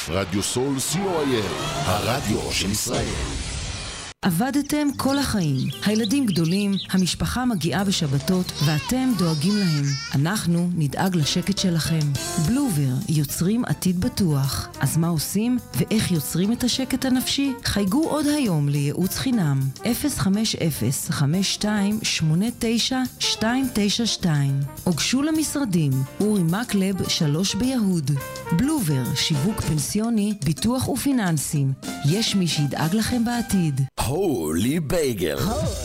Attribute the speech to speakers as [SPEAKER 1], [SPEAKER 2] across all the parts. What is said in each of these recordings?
[SPEAKER 1] רדיו סול co.il, הרדיו של ישראל.
[SPEAKER 2] עבדתם כל החיים. הילדים גדולים, המשפחה מגיעה בשבתות, ואתם דואגים להם. אנחנו נדאג לשקט שלכם. בלובר, יוצרים עתיד בטוח. אז מה עושים ואיך יוצרים את השקט הנפשי? חייגו עוד היום לייעוץ חינם. 050-5289-292. הוגשו למשרדים אורי מקלב 3 ביהוד. בלובר, שיווק פנסיוני, ביטוח ופיננסים. יש מי שידאג לכם בעתיד.
[SPEAKER 3] הולי בייגל.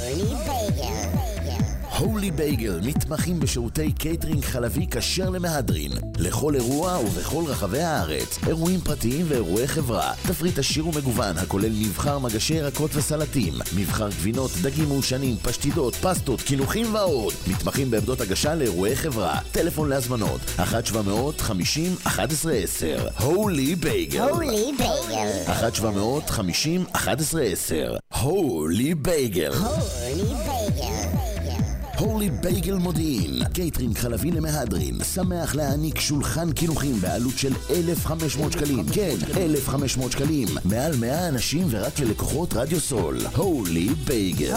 [SPEAKER 3] הולי בייגל מתמחים בשירותי קייטרינג חלבי כשר למהדרין לכל אירוע ובכל רחבי הארץ, אירועים פרטיים ואירועי חברה, תפריט עשיר ומגוון הכולל מבחר מגשי ירקות וסלטים, מבחר גבינות, דגים מעושנים, פשטידות, פסטות, קינוחים ועוד. מתמחים בעמדות הגשה לאירועי חברה. טלפון להזמנות 1-750-1110. הולי בייגל. 1-750-1110. הולי בייגל. הולי בייגל מודיעין, קייטרינג חלבי למהדרין, שמח להעניק שולחן קינוחים בעלות של 1,500 שקלים. כן, 1,500 שקלים. מעל 100 אנשים ורק ללקוחות רדיו סול. הולי בייגל.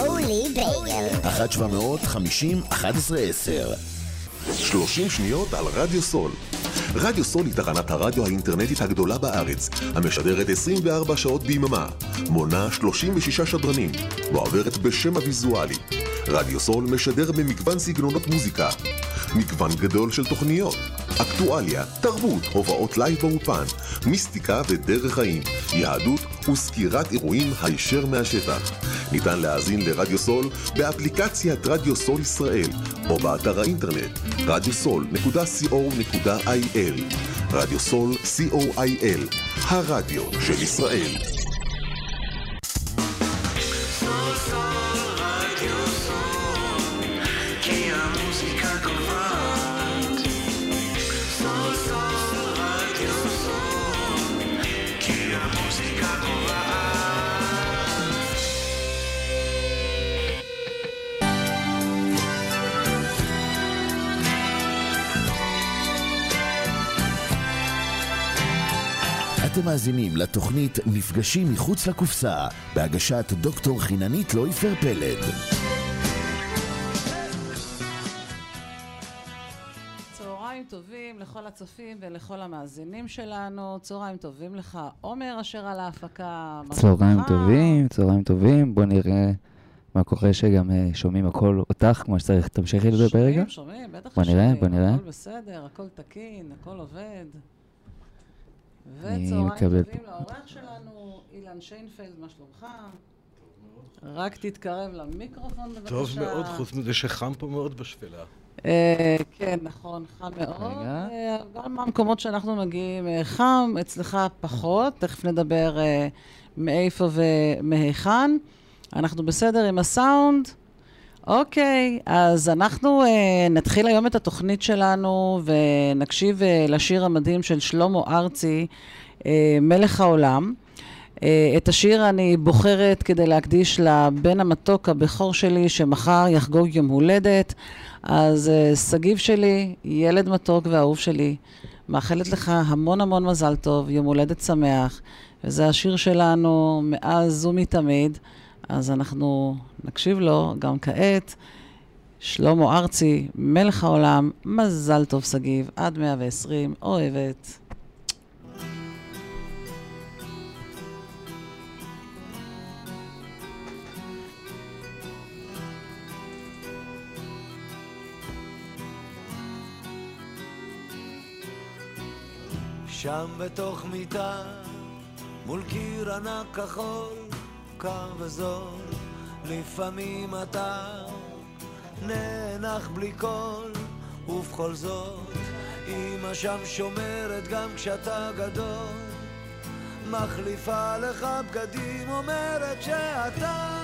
[SPEAKER 3] 1-750-1110.
[SPEAKER 1] 30 שניות על רדיו סול. רדיו סול היא תחנת הרדיו האינטרנטית הגדולה בארץ, המשדרת 24 שעות ביממה, מונה 36 שדרנים, ועוברת בשם הוויזואלי. רדיו סול משדר במגוון סגנונות מוזיקה, מגוון גדול של תוכניות, אקטואליה, תרבות, הופעות לייב באופן, מיסטיקה ודרך חיים, יהדות וסקירת אירועים הישר מהשטח. ניתן להאזין לרדיו סול באפליקציית רדיו סול ישראל או באתר האינטרנט radiosol.co.il. רדיו סול co.il, הרדיו של ישראל.
[SPEAKER 3] אתם מאזינים לתוכנית מפגשים מחוץ לקופסה, בהגשת דוקטור חיננית לויפר פלד.
[SPEAKER 4] צהריים טובים לכל הצופים ולכל המאזינים שלנו. צהריים טובים לך, עומר, אשר על ההפקה.
[SPEAKER 5] צהריים טובים. בוא נראה מה קורה, שגם שומעים הכל אותך כמו שצריך. תמשיכי לדבר רגע.
[SPEAKER 4] שומעים, בטח
[SPEAKER 5] בוא
[SPEAKER 4] שומעים.
[SPEAKER 5] נראה.
[SPEAKER 4] הכל בסדר, הכל תקין, הכל עובד. וצהריים טובים לעורך שלנו, אילן שיינפלד, מה שלומך? רק תתקרב למיקרופון בבקשה.
[SPEAKER 6] טוב מאוד, חוץ מזה שחם פה מאוד בשפלה.
[SPEAKER 4] כן, נכון, חם מאוד. גם מהמקומות שאנחנו מגיעים חם, אצלך פחות, תכף נדבר מאיפה ומהיכן. אנחנו בסדר עם הסאונד? אוקיי, אז אנחנו נתחיל היום את התוכנית שלנו ונקשיב לשיר המדהים של שלמה ארצי, מלך העולם. את השיר אני בוחרת כדי להקדיש לבן המתוק הבכור שלי שמחר יחגוג יום הולדת. אז סגיב שלי, ילד מתוק ואהוב שלי, מאחלת לך המון המון מזל טוב, יום הולדת שמח. וזה השיר שלנו מאז ומתמיד. אז אנחנו נקשיב לו גם כעת. שלמה ארצי, מלך העולם, מזל טוב סגיב, עד 120, אוהבת.
[SPEAKER 7] שם בתוך מיטה, מול קיר ענק כחול, קר וזול, לפעמים אתה נאנח בלי קול, ובכל זאת אמא שם שומרת גם כשאתה גדול, מחליפה לך בגדים, אומרת שאתה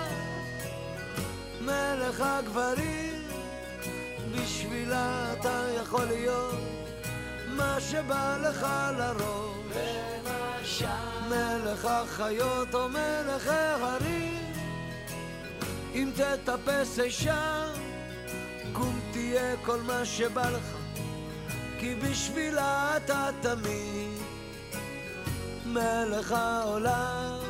[SPEAKER 7] מלך הגברים, בשבילה אתה יכול להיות מה שבא לך לראש, מלך החיות או מלך ההרים. אם תטפס אישה, קום תהיה כל מה שבא לך, כי בשבילה אתה תמיד מלך העולם.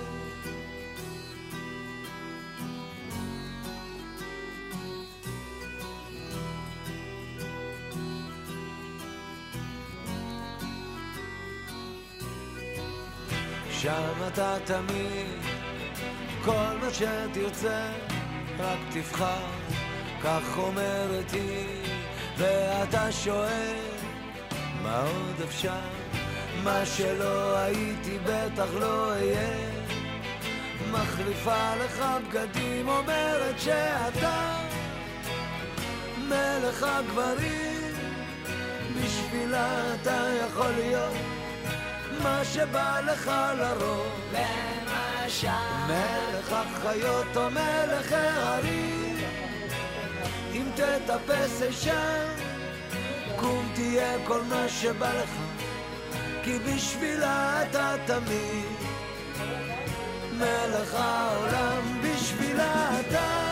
[SPEAKER 7] שם אתה תמיד, כל מה שתרצה, רק תבחר, כך אומרת היא, ואתה שואל, מה עוד אפשר? מה שלא הייתי בטח לא אהיה. מחליפה לך בגדים, אומרת שאתה מלך הגברים, בשבילה אתה יכול להיות מה שבא לך לרוב. למשל מלך החיות או מלך הערים, אם תטפס אישה קום תהיה כל מה שבא לך, כי בשבילה אתה תמיד מלך העולם. בשבילה אתה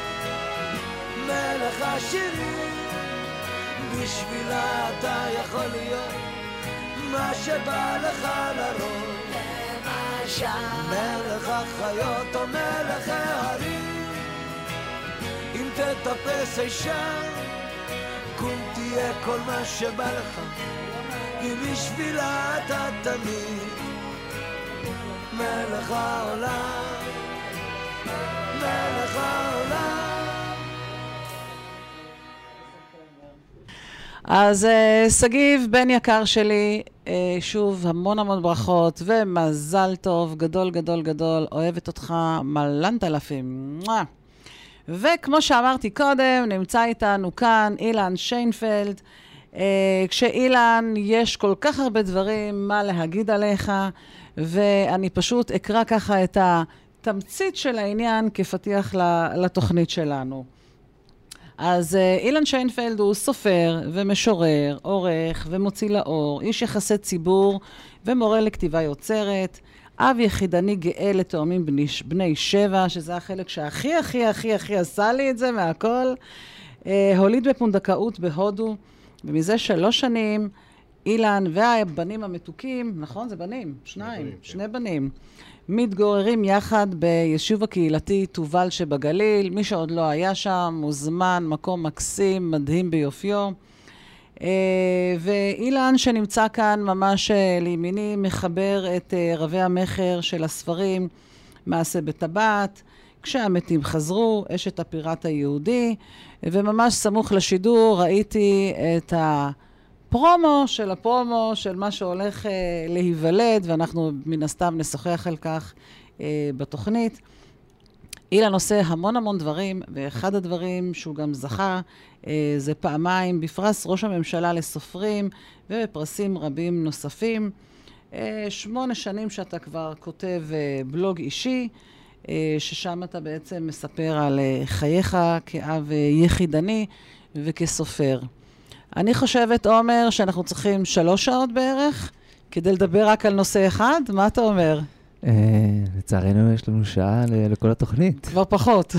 [SPEAKER 7] מלך השירים, בשבילה אתה יכול להיות מה שבא לך לרוב. למשל מלך החיות או מלך הערים, אם תטפס אישה קום תהיה כל מה שבא לך, כי בשבילה אתה תמיד מלך העולם, מלך העולם.
[SPEAKER 4] אז סגיב, בן יקר שלי, שוב המון המון ברכות ומזל טוב, גדול גדול גדול, אוהבת אותך מלנת אלפים. וכמו שאמרתי קודם, נמצא איתנו כאן אילן שיינפלד. כשאילן יש כל כך הרבה דברים מה להגיד עליך, ואני פשוט אקרא ככה את התמצית של העניין כפתיח לתוכנית שלנו. אז אילן שיינפלד הוא סופר ומשורר, עורך ומוציא לאור, איש יחסי ציבור ומורה לכתיבה יוצרת, אב יחידני גאה לתאומים בני 7, שזה החלק שהכי הכי הכי הכי עשה לי את זה מהכל, הוליד בפונדקאות בהודו, ומזה 3 שנים אילן והבנים המתוקים, נכון? זה בנים? 2, 2 בנים. מתגוררים יחד ביישוב הקהילתי תובל שבגליל. מי שעוד לא היה שם, מוזמן, מקום מקסים, מדהים ביופיו. ואילן שנמצא כאן ממש לימיני, מחבר את רבי המחר של הספרים, מעשה בטבעת, כשהמתים חזרו, אשת הפיראט היהודי, וממש סמוך לשידור ראיתי את הפרומו של מה שהולך להיוולד, ואנחנו מן הסתם נשוחח על כך בתוכנית. אילן עושה המון המון דברים, ואחד הדברים שהוא גם זכה, זה פעמיים בפרס ראש הממשלה לסופרים, ובפרסים רבים נוספים. 8 שנים שאתה כבר כותב בלוג אישי, ששם אתה בעצם מספר על חייך כאב יחידני וכסופר. אני חושבת, עומר, שאנחנו צריכים 3 שעות בערך, כדי לדבר רק על נושא אחד. מה אתה אומר?
[SPEAKER 5] לצערנו יש לנו שעה לכל התוכנית.
[SPEAKER 4] כבר פחות.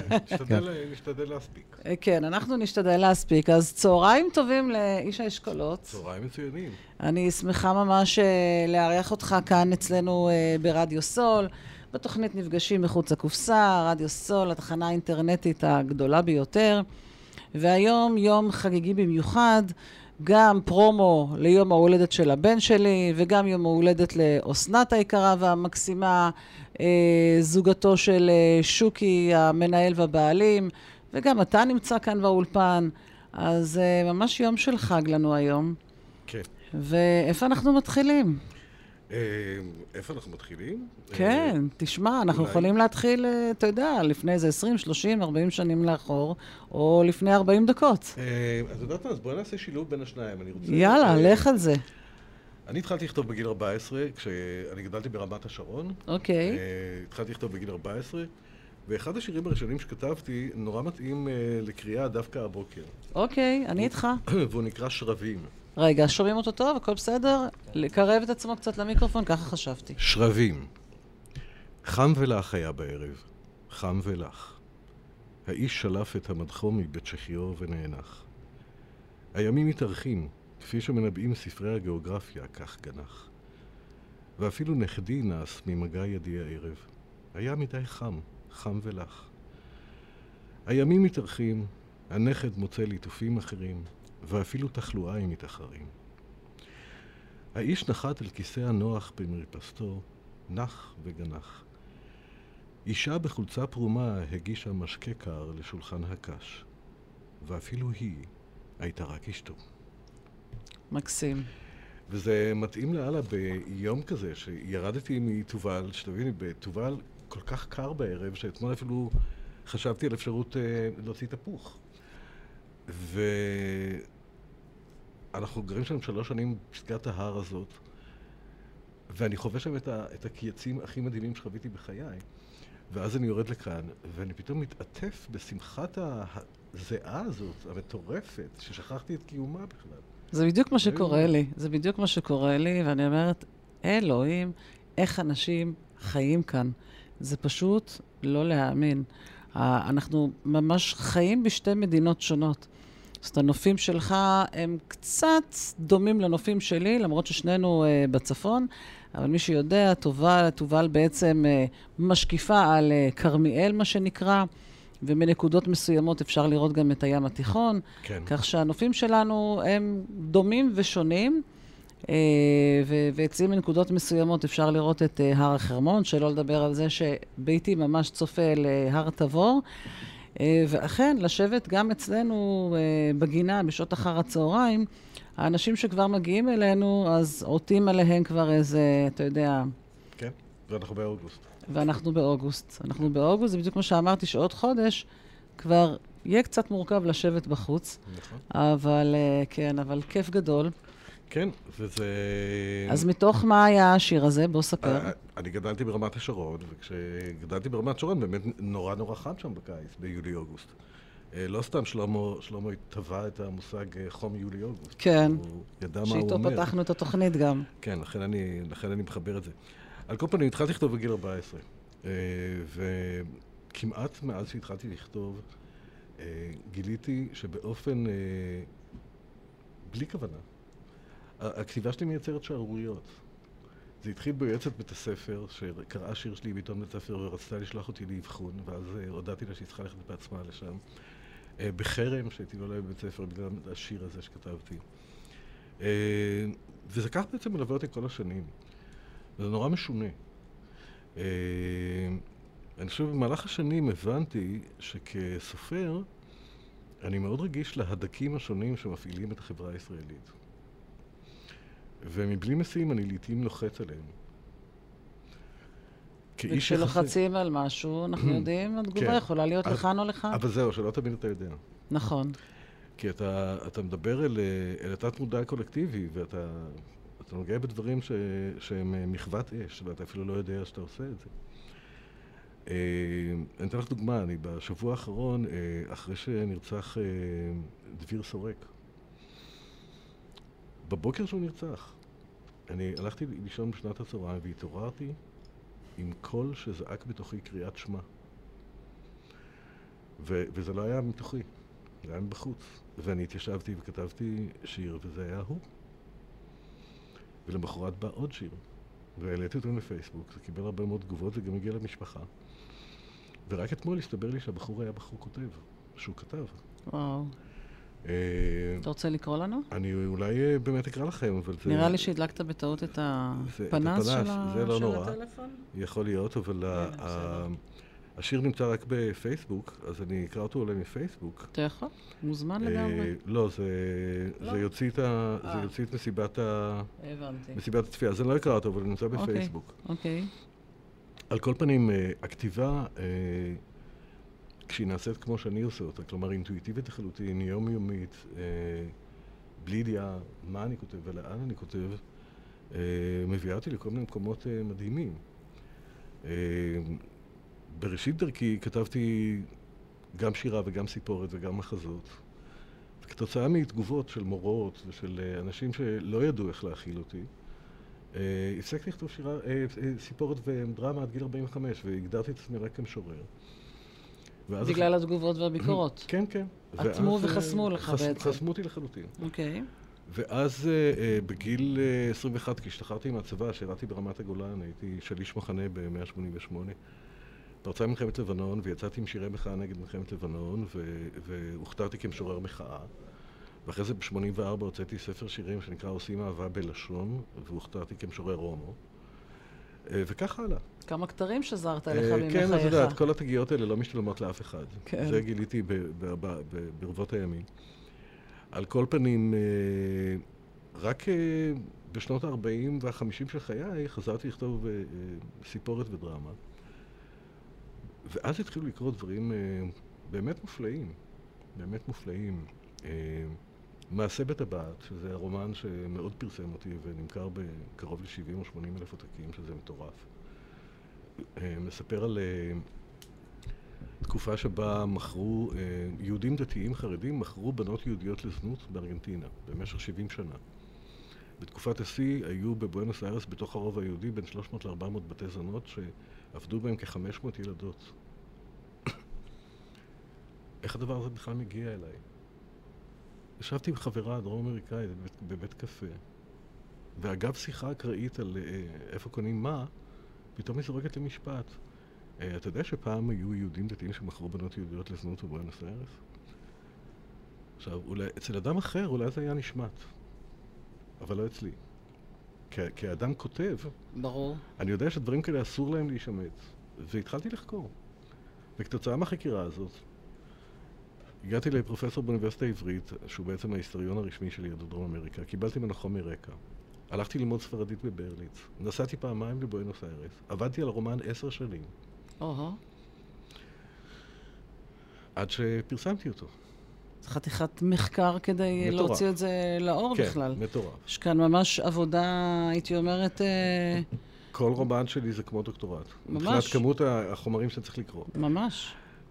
[SPEAKER 6] נשתדל להספיק.
[SPEAKER 4] כן, אנחנו נשתדל להספיק. אז צהריים טובים לאיש האשכולות.
[SPEAKER 6] צהריים מצוינים.
[SPEAKER 4] אני שמחה ממש לארח אותך כאן אצלנו ברדיו סול. בתוכנית נפגשים מחוץ לקופסה, רדיו סול, התחנה האינטרנטית הגדולה ביותר. והיום יום חגיגי במיוחד, גם פרומו ליום ההולדת של הבן שלי, וגם יום ההולדת לאוסנת היקרה והמקסימה, זוגתו של שוקי, המנהל והבעלים, וגם אתה נמצא כאן באולפן, אז ממש יום של חג לנו היום.
[SPEAKER 6] כן.
[SPEAKER 4] ואיפה אנחנו מתחילים?
[SPEAKER 6] איפה אנחנו מתחילים?
[SPEAKER 4] כן, תשמע, אנחנו יכולים להתחיל, אתה יודע, לפני איזה 20, 30, 40 שנים לאחור, או לפני 40 דקות.
[SPEAKER 6] אז יודעת מה, אז בואי נעשה שילוב בין השניים.
[SPEAKER 4] יאללה, לך על זה.
[SPEAKER 6] אני התחלתי לכתוב בגיל 14, כשאני גדלתי ברמת השרון.
[SPEAKER 4] אוקיי.
[SPEAKER 6] התחלתי לכתוב בגיל 14, ואחד השירים הראשונים שכתבתי נורא מתאים לקריאה דווקא הבוקר.
[SPEAKER 4] אוקיי, אני איתך.
[SPEAKER 6] והוא נקרא שרבים.
[SPEAKER 4] רגע, שומעים אותו טוב? הכל בסדר? לקרב את עצמו קצת למיקרופון, ככה חשבתי.
[SPEAKER 6] שרבים. חם ולח היה בערב, חם ולח. האיש שלף את המדחו מבית שחיו ונאנח. הימים מתארכים, כפי שמנבאים ספרי הגיאוגרפיה, כך גנח. ואפילו נכדי נס ממגע ידי הערב. היה מדי חם, חם ולח. הימים מתארחים, הנכד מוצא ליטופים אחרים, ואפילו תחלואיים מתאחרים. האיש נחת על כיסא הנוח במרפסתו, נח וגנח. אישה בחולצה פרומה הגישה משקה קר לשולחן הקש, ואפילו היא הייתה רק אשתו.
[SPEAKER 4] מקסים.
[SPEAKER 6] וזה מתאים לאללה ביום כזה, שירדתי מתובל, שתביני, בתובל כל כך קר בערב, שאתמול אפילו חשבתי על אפשרות להוציא תפוך. ואנחנו גרים שם 3 שנים בפסגת ההר הזאת, ואני חווה שם את הקייצים הכי מדהימים שחוויתי בחיי. ואז אני יורד לכאן, ואני פתאום מתעטף בשמחת הזיעה הזאת, המטורפת, ששכחתי את קיומה בכלל.
[SPEAKER 4] זה בדיוק מה שקורה לי. זה בדיוק מה שקורה לי, ואני אומרת, אלוהים, איך אנשים חיים כאן. זה פשוט לא להאמין. אנחנו ממש חיים בשתי מדינות שונות. אז הנופים שלך הם קצת דומים לנופים שלי, למרות ששנינו בצפון, אבל מי שיודע, תובל בעצם משקיפה על קרמיאל, מה שנקרא, ומנקודות מסוימות אפשר לראות גם את הים התיכון,
[SPEAKER 6] כן.
[SPEAKER 4] כך שהנופים שלנו הם דומים ושונים, ואצלי מנקודות מסוימות אפשר לראות את הר החרמון, שלא לדבר על זה שביתי ממש צופה להר תבור, ואכן, לשבת גם אצלנו בגינה בשעות אחר הצהריים, האנשים שכבר מגיעים אלינו, אז עוטים עליהם כבר איזה, אתה יודע...
[SPEAKER 6] כן, ואנחנו באוגוסט.
[SPEAKER 4] אנחנו באוגוסט, זה בדיוק מה שאמרתי, שעוד חודש כבר יהיה קצת מורכב לשבת בחוץ.
[SPEAKER 6] נכון.
[SPEAKER 4] אבל כן, אבל כיף גדול.
[SPEAKER 6] כן, וזה...
[SPEAKER 4] אז מתוך מה היה השיר הזה? בוא ספר.
[SPEAKER 6] אני גדלתי ברמת השרון, וכשגדלתי ברמת השרון באמת נורא חם שם בקיץ, ביולי-אוגוסט. לא סתם שלמה טבע את המושג חום יולי-אוגוסט.
[SPEAKER 4] כן,
[SPEAKER 6] הוא ידע מה הוא אומר.
[SPEAKER 4] שאיתו פתחנו את התוכנית גם.
[SPEAKER 6] כן, לכן אני מחבר את זה. על כל פנים, התחלתי לכתוב בגיל 14, וכמעט מאז שהתחלתי לכתוב, גיליתי שבאופן, בלי כוונה, הכתיבה שלי מייצרת שערוריות. זה התחיל ביועצת בית הספר, שקראה שיר שלי בעיתון בית הספר ורצתה לשלוח אותי לאבחון, ואז הודעתי לה שהיא צריכה ללכת בעצמה לשם. בחרם שהייתי לא בבית הספר בגלל השיר הזה שכתבתי. וזה כך בעצם מלווה אותי כל השנים. זה נורא משונה. אני חושב, במהלך השנים הבנתי שכסופר, אני מאוד רגיש להדקים השונים שמפעילים את החברה הישראלית. ומבלי משים אני לעתים לוחץ עליהם.
[SPEAKER 4] וכשלוחצים על משהו, אנחנו יודעים, התגובה יכולה להיות לכאן או לכאן.
[SPEAKER 6] אבל זהו, שלא תמיד אתה יודע.
[SPEAKER 4] נכון.
[SPEAKER 6] כי אתה מדבר אל התת מודע הקולקטיבי, ואתה נוגע בדברים שהם מחוות אש, ואתה אפילו לא יודע שאתה עושה את זה. אני אתן לך דוגמה, אני בשבוע האחרון, אחרי שנרצח דביר סורק, בבוקר שהוא נרצח, אני הלכתי לישון בשנת הצהריים והתעוררתי עם קול שזעק בתוכי קריאת שמע. וזה לא היה מתוכי, זה היה מבחוץ. ואני התיישבתי וכתבתי שיר, וזה היה הוא. ולמחרת בא עוד שיר, והעליתי אותו לפייסבוק, זה קיבל הרבה מאוד תגובות, זה גם הגיע למשפחה. ורק אתמול הסתבר לי שהבחור היה בחור כותב, שהוא כתב.
[SPEAKER 4] וואו. אתה רוצה לקרוא לנו?
[SPEAKER 6] אני אולי באמת אקרא לכם, אבל זה...
[SPEAKER 4] נראה לי שהדלקת בטעות את הפנס של הטלפון.
[SPEAKER 6] יכול להיות, אבל השיר נמצא רק בפייסבוק, אז אני אקרא אותו אולי מפייסבוק.
[SPEAKER 4] אתה יכול? מוזמן לגמרי.
[SPEAKER 6] לא, זה יוציא את מסיבת הצפייה, אז אני לא אקרא אותו, אבל הוא נמצא בפייסבוק.
[SPEAKER 4] אוקיי.
[SPEAKER 6] על כל פנים, הכתיבה, כשהיא נעשית כמו שאני עושה אותה, כלומר אינטואיטיבית לחלוטין, יומיומית, בלי ידיעה מה אני כותב ולאן אני כותב, מביאה אותי לכל מיני מקומות מדהימים. בראשית דרכי כתבתי גם שירה וגם סיפורת וגם מחזות. וכתוצאה מתגובות של מורות ושל אנשים שלא ידעו איך להכיל אותי, הפסקתי לכתוב סיפורת ודרמה עד גיל 45, והגדרתי את עצמי רק כמשורר.
[SPEAKER 4] בגלל התגובות והביקורות.
[SPEAKER 6] כן, כן.
[SPEAKER 4] עטמו וחסמו לך בעצם.
[SPEAKER 6] חסמו אותי לחלוטין.
[SPEAKER 4] אוקיי.
[SPEAKER 6] ואז בגיל 21, כשהשתחררתי מהצבא, שירתי ברמת הגולן, הייתי שליש מחנה ב-188. פרצה מלחמת לבנון, ויצאתי עם שירי מחאה נגד מלחמת לבנון, והוכתרתי כמשורר מחאה. ואחרי זה ב-84 הוצאתי ספר שירים שנקרא עושים אהבה בלשון, והוכתרתי כמשורר הומו. וכך הלאה.
[SPEAKER 4] כמה כתרים שזרת לך ממחייך.
[SPEAKER 6] כן, אז יודעת, כל התגיעות האלה לא משתלמות לאף אחד.
[SPEAKER 4] כן.
[SPEAKER 6] זה גיליתי ברבות הימים. על כל פנים, רק בשנות ה-40 וה-50 של חיי חזרתי לכתוב סיפורת ודרמה. ואז התחילו לקרות דברים באמת מופלאים. באמת מופלאים. מעשה בטבעת, שזה הרומן שמאוד פרסם אותי ונמכר בקרוב ל-70 או 80 אלף עותקים, שזה מטורף. מספר על תקופה שבה מכרו, יהודים דתיים חרדים מכרו בנות יהודיות לזנות בארגנטינה במשך 70 שנה. בתקופת השיא היו בבואנוס איירס בתוך הרוב היהודי בין 300 ל-400 בתי זונות שעבדו בהם כ-500 ילדות. איך הדבר הזה בכלל מגיע אליי? ישבתי עם חברה דרום אמריקאית בבית קפה, ואגב שיחה אקראית על איפה קונים מה, פתאום היא זורקת למשפט. אתה יודע שפעם היו יהודים דתיים שמכרו בנות יהודיות לזנות בבואנוס איירס? עכשיו, אצל אדם אחר אולי זה היה נשמט, אבל לא אצלי. כי האדם כותב,
[SPEAKER 4] ברור.
[SPEAKER 6] אני יודע שדברים כאלה אסור להם להישמט, והתחלתי לחקור. וכתוצאה מהחקירה הזאת, הגעתי לפרופסור באוניברסיטה העברית, שהוא בעצם ההיסטוריון הרשמי של יהדות דרום אמריקה. קיבלתי ממנו חומר רקע. הלכתי ללמוד ספרדית בברליץ. נסעתי פעמיים לבואנוס איירס. עבדתי על הרומן 10 שנים. עד שפרסמתי אותו.
[SPEAKER 4] זה חתיכת מחקר כדי להוציא את זה לאור בכלל.
[SPEAKER 6] כן, מטורף.
[SPEAKER 4] יש כאן ממש עבודה, הייתי אומרת...
[SPEAKER 6] כל רומן שלי זה כמו דוקטורט.
[SPEAKER 4] ממש.
[SPEAKER 6] מבחינת כמות החומרים שצריך לקרוא.
[SPEAKER 4] ממש.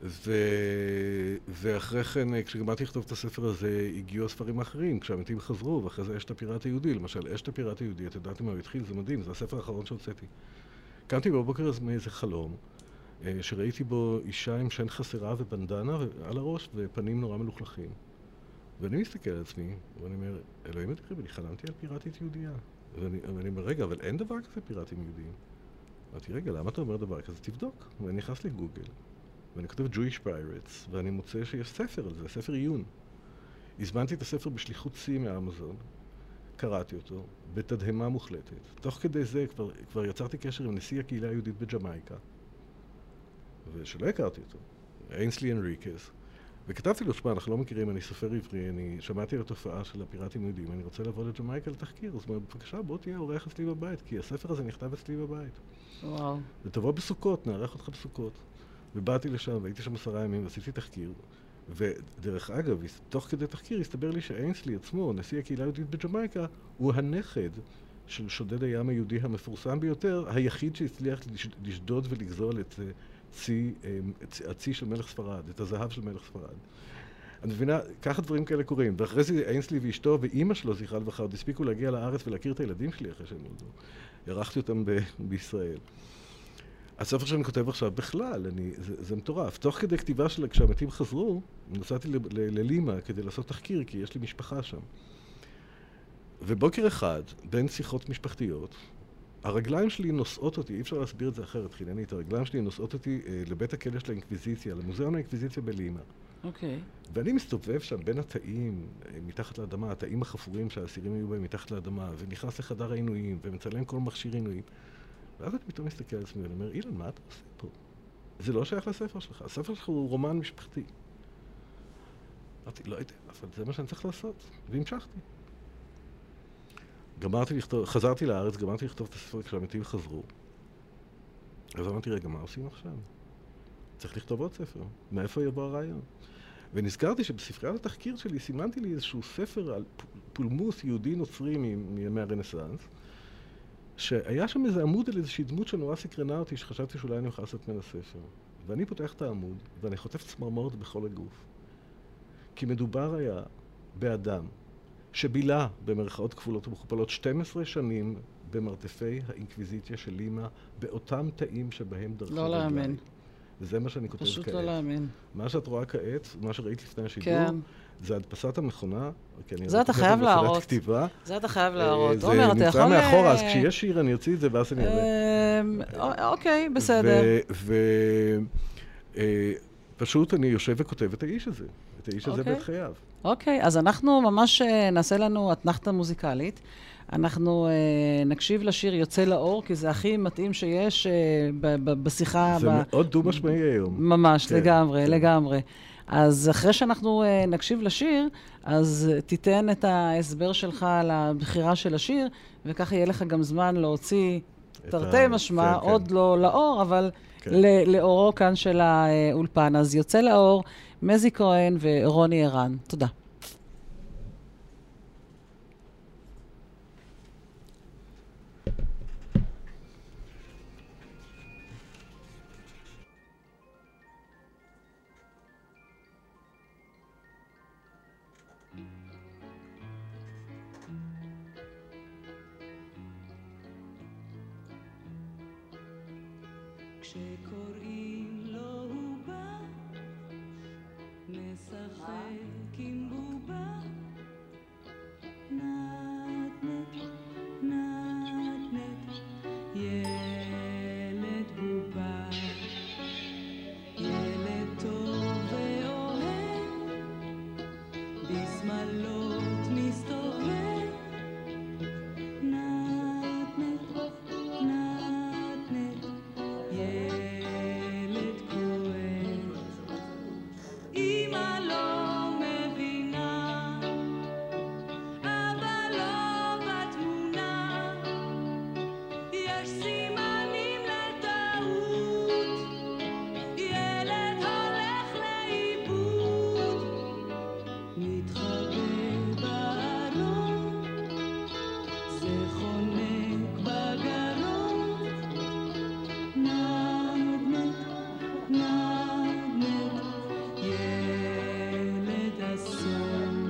[SPEAKER 6] ואחרי כן, כשגמרתי לכתוב את הספר הזה, הגיעו הספרים האחרים, כשהמתים חזרו, ואחרי זה אשת הפיראט היהודי. למשל, אשת הפיראט היהודי, את יודעת מה הוא התחיל, זה מדהים, זה הספר האחרון שהוצאתי. קמתי בבוקר הזה מאיזה חלום, שראיתי בו אישה עם שן חסרה ובנדנה על הראש, ופנים נורא מלוכלכים. ואני מסתכל על עצמי, ואני אומר, אלוהים אדירים, אני חלמתי על פיראטית יהודייה. ואני אומר, רגע, אבל אין דבר כזה פיראטים יהודיים. אמרתי, רגע, למה אתה אומר דבר כזה? תבדוק. ואני נכנס לגוגל. ואני כותב Jewish Pirates, ואני מוצא שיש ספר על זה, ספר עיון. הזמנתי את הספר בשליחות C מאמזון, קראתי אותו, בתדהמה מוחלטת. תוך כדי זה כבר יצרתי קשר עם נשיא הקהילה היהודית בג'מייקה, ושלא הכרתי אותו, אינסלי אנריקס, וכתבתי לו, שמה, אנחנו לא מכירים, אני סופר עברי, אני שמעתי על התופעה של הפיראטים יהודים, אני רוצה לבוא לג'מייקה לתחקיר, אז בבקשה, בוא תהיה עורך אצלי בבית, כי הספר הזה נכתב אצלי בבית.
[SPEAKER 4] וואו.
[SPEAKER 6] ותבוא בסוכות, נערך אותך בסוכות. ובאתי לשם, והייתי שם 10 ימים, ועשיתי תחקיר. ודרך אגב, תוך כדי תחקיר, הסתבר לי שאינסלי עצמו, נשיא הקהילה היהודית בג'מייקה, הוא הנכד של שודד הים היהודי המפורסם ביותר, היחיד שהצליח לשדוד ולגזול את הצי של מלך ספרד, את הזהב של מלך ספרד. אני מבינה, ככה דברים כאלה קורים. ואחרי זה אינסלי ואשתו ואימא שלו, זכרה לברכה, עוד הספיקו להגיע לארץ ולהכיר את הילדים שלי אחרי שהם נולדו. ערכתי אותם בישראל. הספר שאני כותב עכשיו בכלל, זה מטורף. תוך כדי כתיבה שלה, כשהמתים חזרו, נסעתי ללימה כדי לעשות תחקיר, כי יש לי משפחה שם. ובוקר אחד, בין שיחות משפחתיות, הרגליים שלי נושאות אותי, אי אפשר להסביר את זה אחרת, חיננית, הרגליים שלי נושאות אותי לבית הכלא של האינקוויזיציה, למוזיאון האינקוויזיציה בלימה.
[SPEAKER 4] אוקיי.
[SPEAKER 6] ואני מסתובב שם בין התאים, מתחת לאדמה, התאים החפורים שהאסירים היו בהם מתחת לאדמה, ונכנס לחדר העינויים, ומצלם כל מכשיר עינויים. ואז אני פתאום מסתכל על עצמי ואומר, אילן, מה אתה עושה פה? זה לא שייך לספר שלך. הספר שלך הוא רומן משפחתי. אמרתי, לא יודע, אבל זה מה שאני צריך לעשות. והמשכתי. חזרתי לארץ, גמרתי לכתוב את הספר כשהמתים חזרו. אז אמרתי, רגע, מה עושים עכשיו? צריך לכתוב עוד ספר. מאיפה יבוא הרעיון? ונזכרתי שבספריית התחקיר שלי סימנתי לי איזשהו ספר על פולמוס יהודי נוצרי מימי הרנסנס, שהיה שם איזה עמוד על איזושהי דמות שנורא סקרנה אותי, שחשבתי שאולי אני יכול לעשות ממנה ספר. ואני פותח את העמוד, ואני חוטף צמרמורת בכל הגוף. כי מדובר היה באדם שבילה, במרכאות כפולות ומכופלות, 12 שנים במרתפי האינקוויזיציה של לימה, באותם תאים שבהם דרכו רגליים.
[SPEAKER 4] לא להאמן.
[SPEAKER 6] וזה מה שאני כותב כעת.
[SPEAKER 4] פשוט לא להאמין.
[SPEAKER 6] מה שאת רואה כעת, מה שראיתי לפני השידור,
[SPEAKER 4] כן.
[SPEAKER 6] זה הדפסת המכונה.
[SPEAKER 4] זה אתה חייב להראות. זה אתה חייב להראות. עומר, אתה יכול...
[SPEAKER 6] זה נמצא מאחורה, אז כשיש שיר אני אוציא את זה ואז אני אראה.
[SPEAKER 4] אוקיי, בסדר.
[SPEAKER 6] פשוט אני יושב וכותב את האיש הזה. את האיש הזה ואת חייו.
[SPEAKER 4] אוקיי, אז אנחנו ממש נעשה לנו אתנחתה מוזיקלית. אנחנו נקשיב לשיר יוצא לאור, כי זה הכי מתאים שיש בשיחה...
[SPEAKER 6] זה מאוד דו-משמעי היום.
[SPEAKER 4] ממש, לגמרי, לגמרי. אז אחרי שאנחנו נקשיב לשיר, אז תיתן את ההסבר שלך על הבחירה של השיר, וכך יהיה לך גם זמן להוציא תרתי משמע, עוד לא לאור, אבל לאורו כאן של האולפן. אז יוצא לאור, מזי כהן ורוני ערן. תודה.
[SPEAKER 8] כשקוראים לו הוא בא, משחק עם בובה, נתנת, נתנת, ילד בובה, ילד טוב ואוהב, בשמאלות מסתובב, נתנת, נתנת, ילד כואב, אמא לא מבינה, אבא לא בתמונה, יש סימנים לטעות, ילד הולך לאיבוד, מתחבא בארון, זה חונק בגרון, נדנד, נדנד, ילד אסון.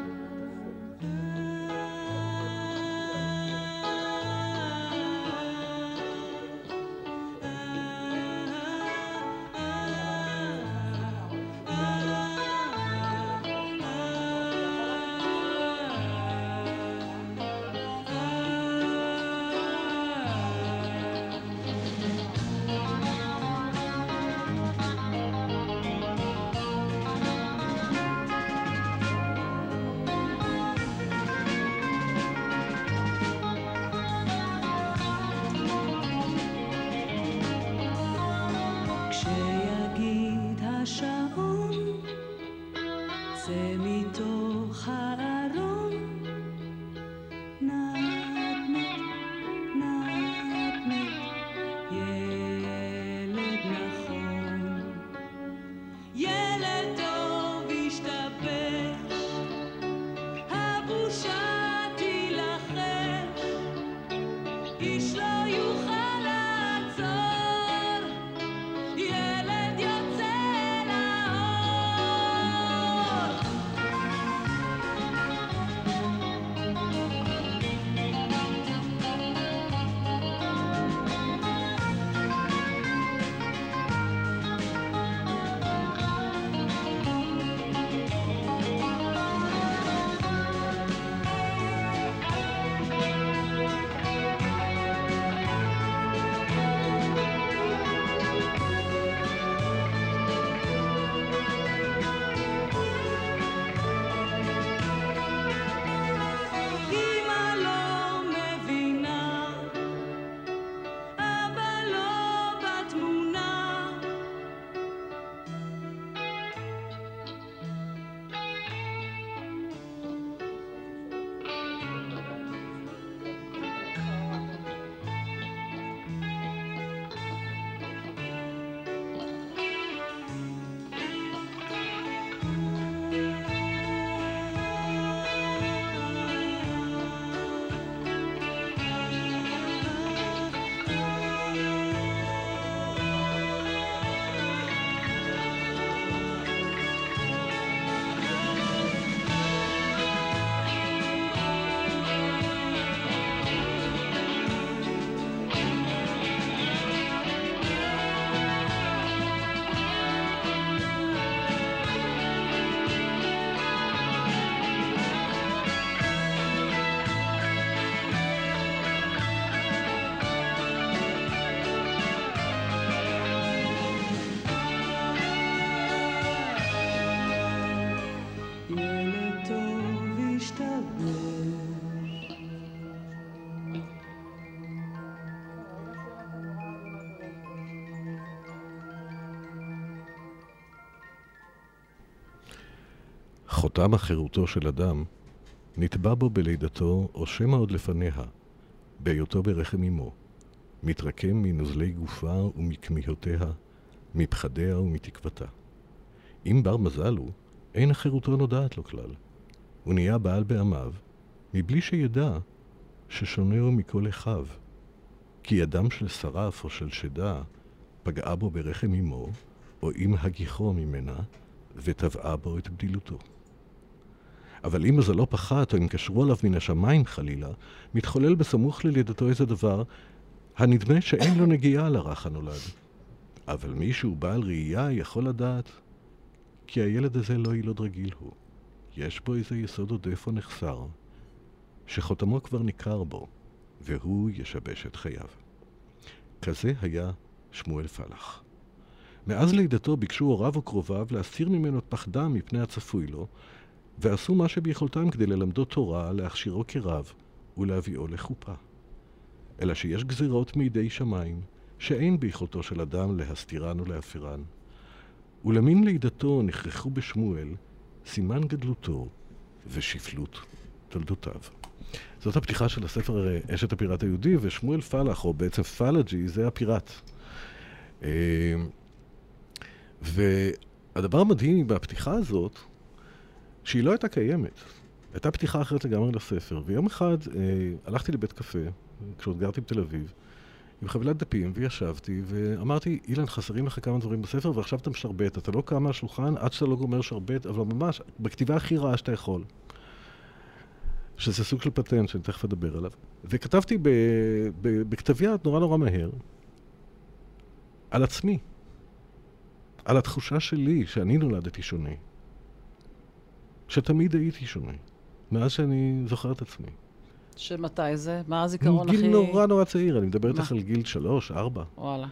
[SPEAKER 8] כשיגיד השעון, צא מתוך הארון, נתנת, נתנת, ילד נכון, ילד טוב השתבש, הבושה תילחש, איש לא יוכל לעצור, ילד יוצא לאור.
[SPEAKER 6] חותם החירותו של אדם נטבע בו בלידתו או שמא עוד לפניה, בהיותו ברחם אמו, מתרקם מנוזלי גופה ומכמיהותיה, מפחדיה ומתקוותה. אם בר מזל הוא, אין החירותו נודעת לו כלל. הוא נהיה בעל בעמיו, מבלי שידע ששונהו מכל אחיו. כי ידם של שרף או של שדה פגעה בו ברחם אמו, או עם הגיחו ממנה, וטבעה בו את בדילותו. אבל אם מזלו פחת, או אם קשרו עליו מן השמיים חלילה, מתחולל בסמוך ללידתו איזה דבר, הנדמה שאין לו נגיעה לרך הנולד. אבל מישהו בעל ראייה יכול לדעת, כי הילד הזה לא ילוד רגיל הוא. יש בו איזה יסוד עודף או נחסר, שחותמו כבר ניכר בו, והוא ישבש את חייו. כזה היה שמואל פלח. מאז לידתו ביקשו הוריו וקרוביו להסיר ממנו את פחדם מפני הצפוי לו, ועשו מה שביכולתם כדי ללמדו תורה, להכשירו כרב ולהביאו לחופה. אלא שיש גזירות מידי שמיים, שאין ביכולתו של אדם להסתירן ולהפירן. ולמין לידתו נכרחו בשמואל סימן גדלותו ושפלות תולדותיו. זאת הפתיחה של הספר אשת הפיראט היהודי, ושמואל פלח, או בעצם פלאג'י, זה הפיראט. והדבר המדהים בפתיחה הזאת, שהיא לא הייתה קיימת. הייתה פתיחה אחרת לגמרי לספר, ויום אחד הלכתי לבית קפה, כשעוד גרתי בתל אביב, עם חבילת דפים, וישבתי, ואמרתי, אילן, חסרים לך כמה דברים בספר, ועכשיו אתה משרבט, אתה לא קם מהשולחן עד שאתה לא גומר שרבט, אבל ממש, בכתיבה הכי רעה שאתה יכול. שזה סוג של פטנט שאני תכף אדבר עליו. וכתבתי בכתב יד נורא מהר, על עצמי, על התחושה שלי שאני נולדתי שונה, שתמיד הייתי שונה, מאז שאני זוכר את עצמי.
[SPEAKER 4] שמתי זה? מה הזיכרון הכי...
[SPEAKER 6] גיל נורא צעיר, אני מדבר איתך על גיל 3, 4.
[SPEAKER 4] וואלה.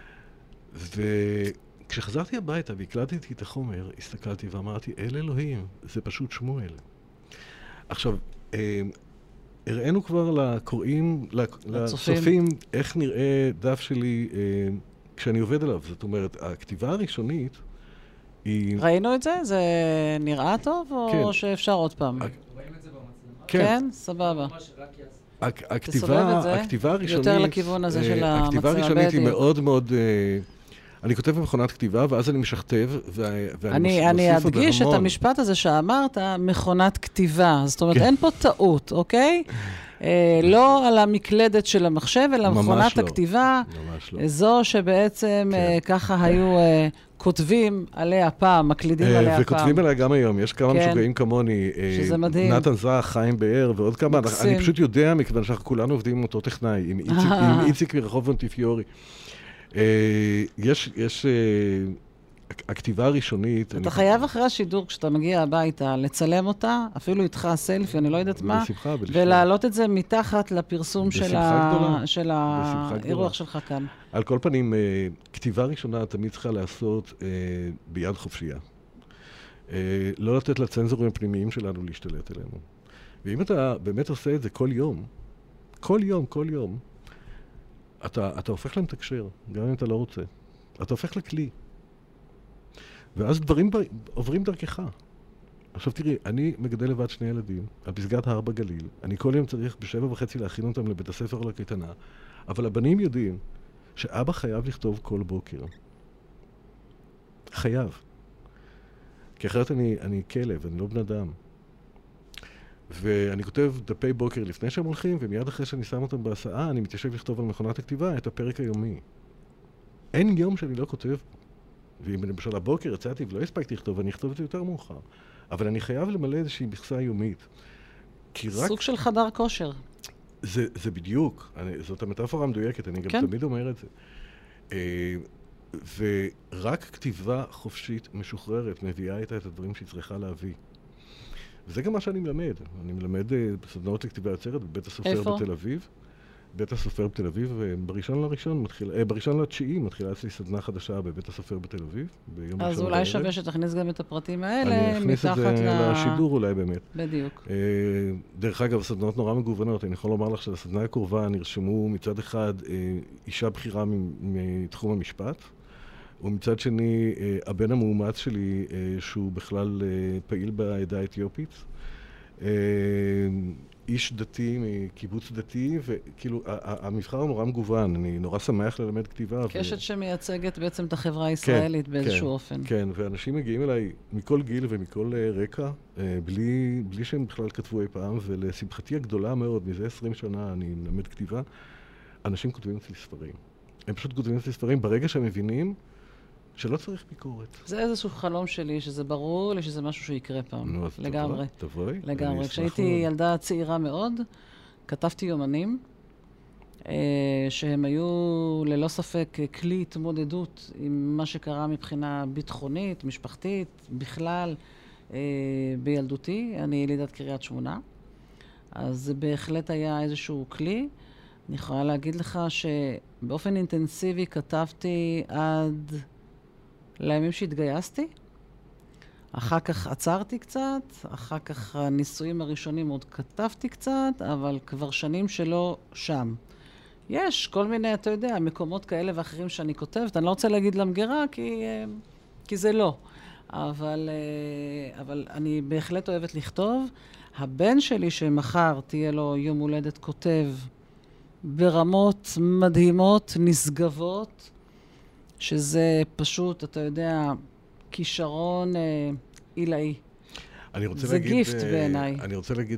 [SPEAKER 6] וכשחזרתי הביתה והקלטתי את החומר, הסתכלתי ואמרתי, אל אלוהים, זה פשוט שמואל. עכשיו, הראינו כבר לקוראים, לצופים, איך נראה דף שלי כשאני עובד עליו. זאת אומרת, הכתיבה הראשונית היא...
[SPEAKER 4] ראינו את זה? זה נראה טוב או שאפשר עוד פעם?
[SPEAKER 9] רואים את זה במצלמה?
[SPEAKER 4] כן, סבבה.
[SPEAKER 6] הכתיבה הראשונית...
[SPEAKER 4] יותר לכיוון הזה של המצלמה.
[SPEAKER 6] הכתיבה הראשונית היא מאוד... אני כותב במכונת כתיבה, ואז אני משכתב,
[SPEAKER 4] אני אדגיש את המשפט הזה שאמרת, מכונת כתיבה. זאת אומרת, אין פה טעות, אוקיי? לא על המקלדת של המחשב, אלא מכונת הכתיבה. זו שבעצם ככה היו כותבים עליה פעם, מקלידים עליה פעם.
[SPEAKER 6] וכותבים עליה גם היום. יש כמה משוגעים כמוני.
[SPEAKER 4] שזה מדהים.
[SPEAKER 6] נתן זך, חיים באר ועוד כמה. אני פשוט יודע, מכיוון שאנחנו כולנו עובדים עם אותו טכנאי, עם איציק מרחוב מונטיפיורי. יש הכתיבה הראשונית... אתה
[SPEAKER 4] חייב אחרי השידור, כשאתה מגיע הביתה, לצלם אותה, אפילו איתך סלפי, אני לא יודעת מה, ולהעלות את זה מתחת לפרסום של האירוח שלך כאן.
[SPEAKER 6] על כל פנים, כתיבה ראשונה תמיד צריכה לעשות ביד חופשייה. לא לתת לצנזורים הפנימיים שלנו להשתלט אלינו. ואם אתה באמת עושה את זה כל יום, אתה הופך להם תקשר, גם אם אתה לא רוצה. אתה הופך לכלי. ואז דברים עוברים דרכך. עכשיו תראי, אני מגדל לבד 2 ילדים, על פסגת ההר בגליל. אני כל יום צריך ב7:30 להכין אותם לבית הספר או לקייטנה. אבל הבנים יודעים שאבא חייב לכתוב כל בוקר. חייב. כי אחרת אני כלב, אני לא בן אדם. ואני כותב דפי בוקר לפני שהם הולכים, ומיד אחרי שאני שם אותם בהסעה, אני מתיישב לכתוב על מכונת הכתיבה את הפרק היומי. אין יום שאני לא כותב. ואם למשל הבוקר יצאתי ולא הספקתי לכתוב, אני אכתוב את זה יותר מאוחר. אבל אני חייב למלא איזושהי מכסה יומית.
[SPEAKER 4] סוג של חדר כושר.
[SPEAKER 6] זה בדיוק. זאת המטאפורה המדויקת, אני גם תמיד אומר את זה. ורק כתיבה חופשית משוחררת מביאה איתה את הדברים שהיא צריכה להביא. וזה גם מה שאני מלמד. אני מלמד בסדנאות לכתיבה יוצרת בבית הסופר בתל אביב. בית הסופר בתל אביב, בראשון לתשיעי מתחילה אצלי סדנה חדשה בבית הסופר בתל אביב, ביום ראשון בערב.
[SPEAKER 4] אז אולי שווה שתכניס גם את הפרטים האלה מתחת
[SPEAKER 6] אני אכניס את זה לשידור אולי באמת.
[SPEAKER 4] בדיוק.
[SPEAKER 6] דרך אגב, הסדנות נורא מגוונות. אני יכול לומר לך שלסדנה הקרובה נרשמו מצד אחד אישה בכירה מתחום המשפט, ומצד שני, הבן המאומץ שלי, שהוא בכלל פעיל בעדה האתיופית, איש דתי מקיבוץ דתי, וכאילו, המבחר הוא נורא מגוון, אני נורא שמח ללמד כתיבה.
[SPEAKER 4] קשת שמייצגת בעצם את החברה הישראלית באיזשהו אופן.
[SPEAKER 6] כן, ואנשים מגיעים אליי מכל גיל ומכל רקע, בלי שהם בכלל כתבו אי פעם, ולשמחתי הגדולה מאוד, מזה 20 שנה אני מלמד כתיבה, אנשים כותבים אצלי ספרים. הם פשוט כותבים אצלי ספרים ברגע שהם מבינים שלא צריך ביקורת.
[SPEAKER 4] זה איזשהו חלום שלי, שזה ברור לי שזה משהו שיקרה פעם.
[SPEAKER 6] נו, אז
[SPEAKER 4] לגמרי.
[SPEAKER 6] תבואי.
[SPEAKER 4] לגמרי. כשהייתי ילדה צעירה מאוד, כתבתי יומנים, שהם היו ללא ספק כלי התמודדות עם מה שקרה מבחינה ביטחונית, משפחתית, בכלל בילדותי. אני ילידת קריית שמונה, אז זה בהחלט היה איזשהו כלי. אני יכולה להגיד לך שבאופן אינטנסיבי כתבתי עד לימים שהתגייסתי. אחר כך עצרתי קצת, אחר כך הניסויים הראשונים עוד כתבתי קצת, אבל כבר שנים שלא שם. יש כל מיני, אתה יודע, מקומות כאלה ואחרים שאני כותבת. אני לא רוצה להגיד למגירה, כי זה לא. אבל אני בהחלט אוהבת לכתוב. הבן שלי שמחר תהיה לו יום הולדת כותב ברמות מדהימות, נשגבות, שזה פשוט, אתה יודע, כישרון עילאי. זה גיפט בעיניי.
[SPEAKER 6] אני רוצה להגיד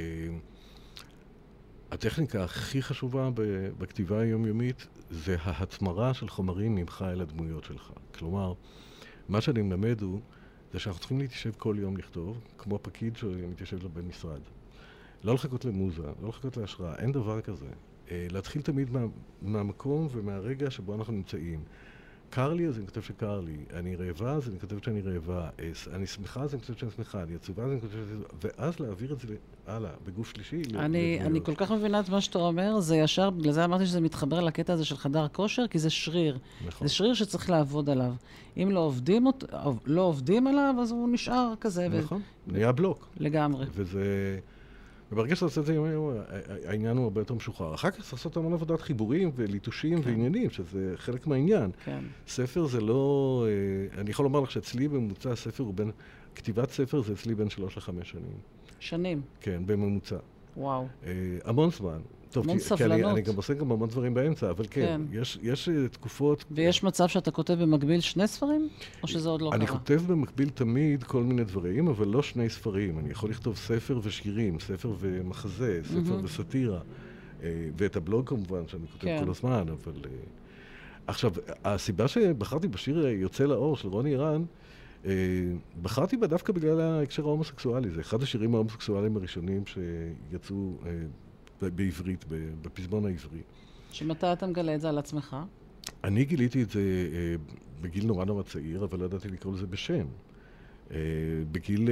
[SPEAKER 6] שהטכניקה הכי חשובה בכתיבה היומיומית זה ההתמרה של חומרים ממך אל הדמויות שלך. כלומר, מה שאני מלמד הוא, זה שאנחנו צריכים להתיישב כל יום לכתוב, כמו פקיד שמתיישב לו במשרד. לא לחכות למוזה, לא לחכות להשראה, אין דבר כזה. להתחיל תמיד מהמקום ומהרגע שבו אנחנו נמצאים. קר לי, אז אני כותב שקר לי. אני רעבה, אז אני כותב שאני רעבה. אני שמחה, אז אני כותב שאני שמחה. אני עצובה, אז אני כותב שאני עצובה. ואז להעביר את זה הלאה, בגוף שלישי.
[SPEAKER 4] אני כל כך מבינה את מה שאתה אומר, זה ישר, בגלל זה אמרתי שזה מתחבר לקטע הזה של חדר כושר, כי זה שריר.
[SPEAKER 6] נכון.
[SPEAKER 4] זה שריר שצריך לעבוד עליו. אם לא עובדים עליו, אז הוא נשאר כזה.
[SPEAKER 6] נכון, נהיה בלוק.
[SPEAKER 4] לגמרי.
[SPEAKER 6] וברגע שאתה עושה את זה, העניין הוא הרבה יותר משוחרר. אחר כך צריך לעשות המון עבודת חיבורים וליטושים ועניינים, שזה חלק מהעניין.
[SPEAKER 4] כן.
[SPEAKER 6] ספר זה לא... אני יכול לומר לך שאצלי בממוצע הספר הוא בין... כתיבת ספר זה אצלי בין 3 ל-5 שנים.
[SPEAKER 4] שנים?
[SPEAKER 6] כן, בממוצע.
[SPEAKER 4] וואו.
[SPEAKER 6] המון זמן. טוב,
[SPEAKER 4] המון סבלנות.
[SPEAKER 6] אני גם עושה גם המון דברים באמצע, אבל כן, יש תקופות...
[SPEAKER 4] ויש מצב שאתה כותב במקביל 2 ספרים? או שזה עוד לא קרה?
[SPEAKER 6] אני כותב במקביל תמיד כל מיני דברים, אבל לא 2 ספרים. אני יכול לכתוב ספר ושירים, ספר ומחזה, ספר וסאטירה, ואת הבלוג כמובן, שאני כותב כל הזמן, אבל... עכשיו, הסיבה שבחרתי בשיר יוצא לאור של רוני ערן, בחרתי בה דווקא בגלל ההקשר ההומוסקסואלי. זה אחד השירים ההומוסקסואליים הראשונים שיצאו בעברית, בפזמון העברי.
[SPEAKER 4] שמתי אתה מגלה את זה על עצמך?
[SPEAKER 6] אני גיליתי את זה בגיל נורא צעיר, אבל לא ידעתי לקרוא לזה בשם. בגיל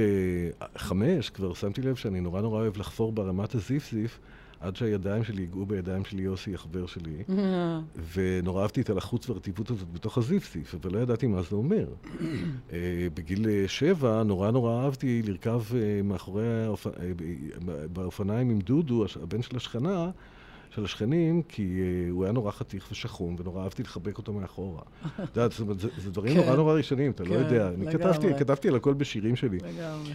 [SPEAKER 6] 5 כבר שמתי לב שאני נורא אוהב לחפור ברמת הזיף-זיף, עד שהידיים שלי יגעו בידיים שלי יוסי, החבר שלי, ונורא אהבתי את הלחוץ והרטיבות הזאת בתוך הזיף-זיף, אבל לא ידעתי מה זה אומר. בגיל 7 נורא אהבתי לרכב מאחורי באופניים עם דודו, הבן של השכנה, של השכנים, כי הוא היה נורא חתיך ושחום, ונורא אהבתי לחבק אותו מאחורה. זה דברים נורא ראשונים, אתה לא יודע. אני כתבתי על הכל בשירים שלי.
[SPEAKER 4] לגמרי.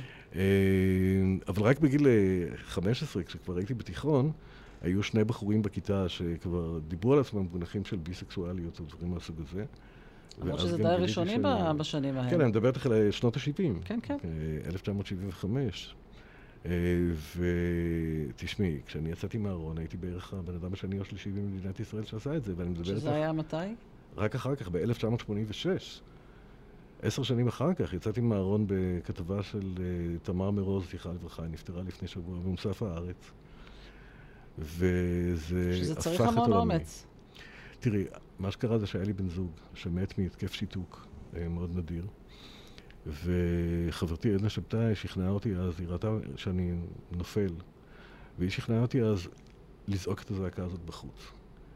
[SPEAKER 6] אבל רק בגיל 15, כשכבר הייתי בתיכון, היו 2 בחורים בכיתה שכבר דיברו על עצמם במונחים של ביסקסואליות או דברים מהסוג הזה.
[SPEAKER 4] למרות שזה די ראשוני בשנים האלה.
[SPEAKER 6] כן, אני מדבר איתך על שנות ה-70.
[SPEAKER 4] כן, כן.
[SPEAKER 6] 1975. ותשמעי, כשאני יצאתי מהארון, הייתי בערך הבן אדם השני או שלישי במדינת ישראל שעשה את זה, ואני מדבר איתך...
[SPEAKER 4] שזה היה מתי?
[SPEAKER 6] רק אחר כך, ב-1986. 10 שנים אחר כך, יצאתי מהארון בכתבה של תמר מרוז, זכרה לברכה, היא נפטרה לפני שבוע במוסף הארץ. וזה
[SPEAKER 4] שזה צריך
[SPEAKER 6] הפך את
[SPEAKER 4] המון
[SPEAKER 6] עולמי.
[SPEAKER 4] אומץ.
[SPEAKER 6] תראי, מה שקרה זה שהיה לי בן זוג שמת מהתקף שיתוק מאוד נדיר. וחברתי עדנה שבתאי שכנעה אותי אז, היא ראתה שאני נופל, והיא שכנעה אותי אז לזעוק את הזעקה הזאת בחוץ.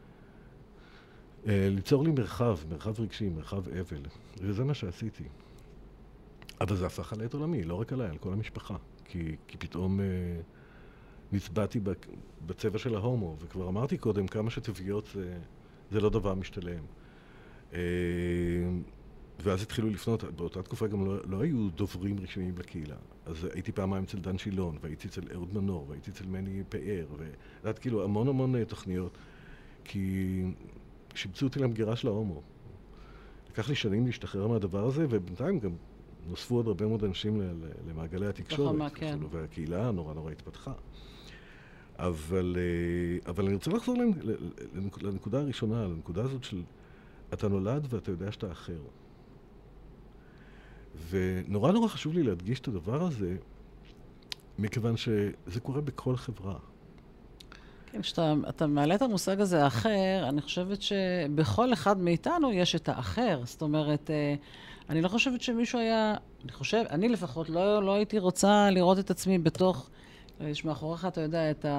[SPEAKER 6] ליצור לי מרחב רגשי, מרחב אבל, וזה מה שעשיתי. אבל זה הפך עלי את עולמי, לא רק עליי, על כל המשפחה, כי פתאום נצבעתי בצבע של ההומו, וכבר אמרתי קודם כמה שטבעיות זה לא דבר משתלם. ואז התחילו לפנות, באותה תקופה גם לא היו דוברים רשמיים לקהילה. אז הייתי פעמיים אצל דן שילון, והייתי אצל אהוד מנור, והייתי אצל מני פאר, וזה כאילו המון תוכניות, כי שיבצו אותי למגירה של ההומו. לקח לי שנים להשתחרר מהדבר הזה, ובינתיים גם נוספו עוד הרבה מאוד אנשים למעגלי התקשורת, והקהילה נורא התפתחה. אבל אני רוצה לחזור לנקודה הראשונה, לנקודה הזאת של אתה נולד ואתה יודע שאתה אחר. ונורא חשוב לי להדגיש את הדבר הזה, מכיוון שזה קורה בכל חברה.
[SPEAKER 4] כן, כשאתה מעלה את המושג הזה האחר, אני חושבת שבכל אחד מאיתנו יש את האחר. זאת אומרת, אני לא חושבת שמישהו היה, אני לפחות לא הייתי רוצה לראות את עצמי בתוך, יש מאחוריך, אתה יודע, את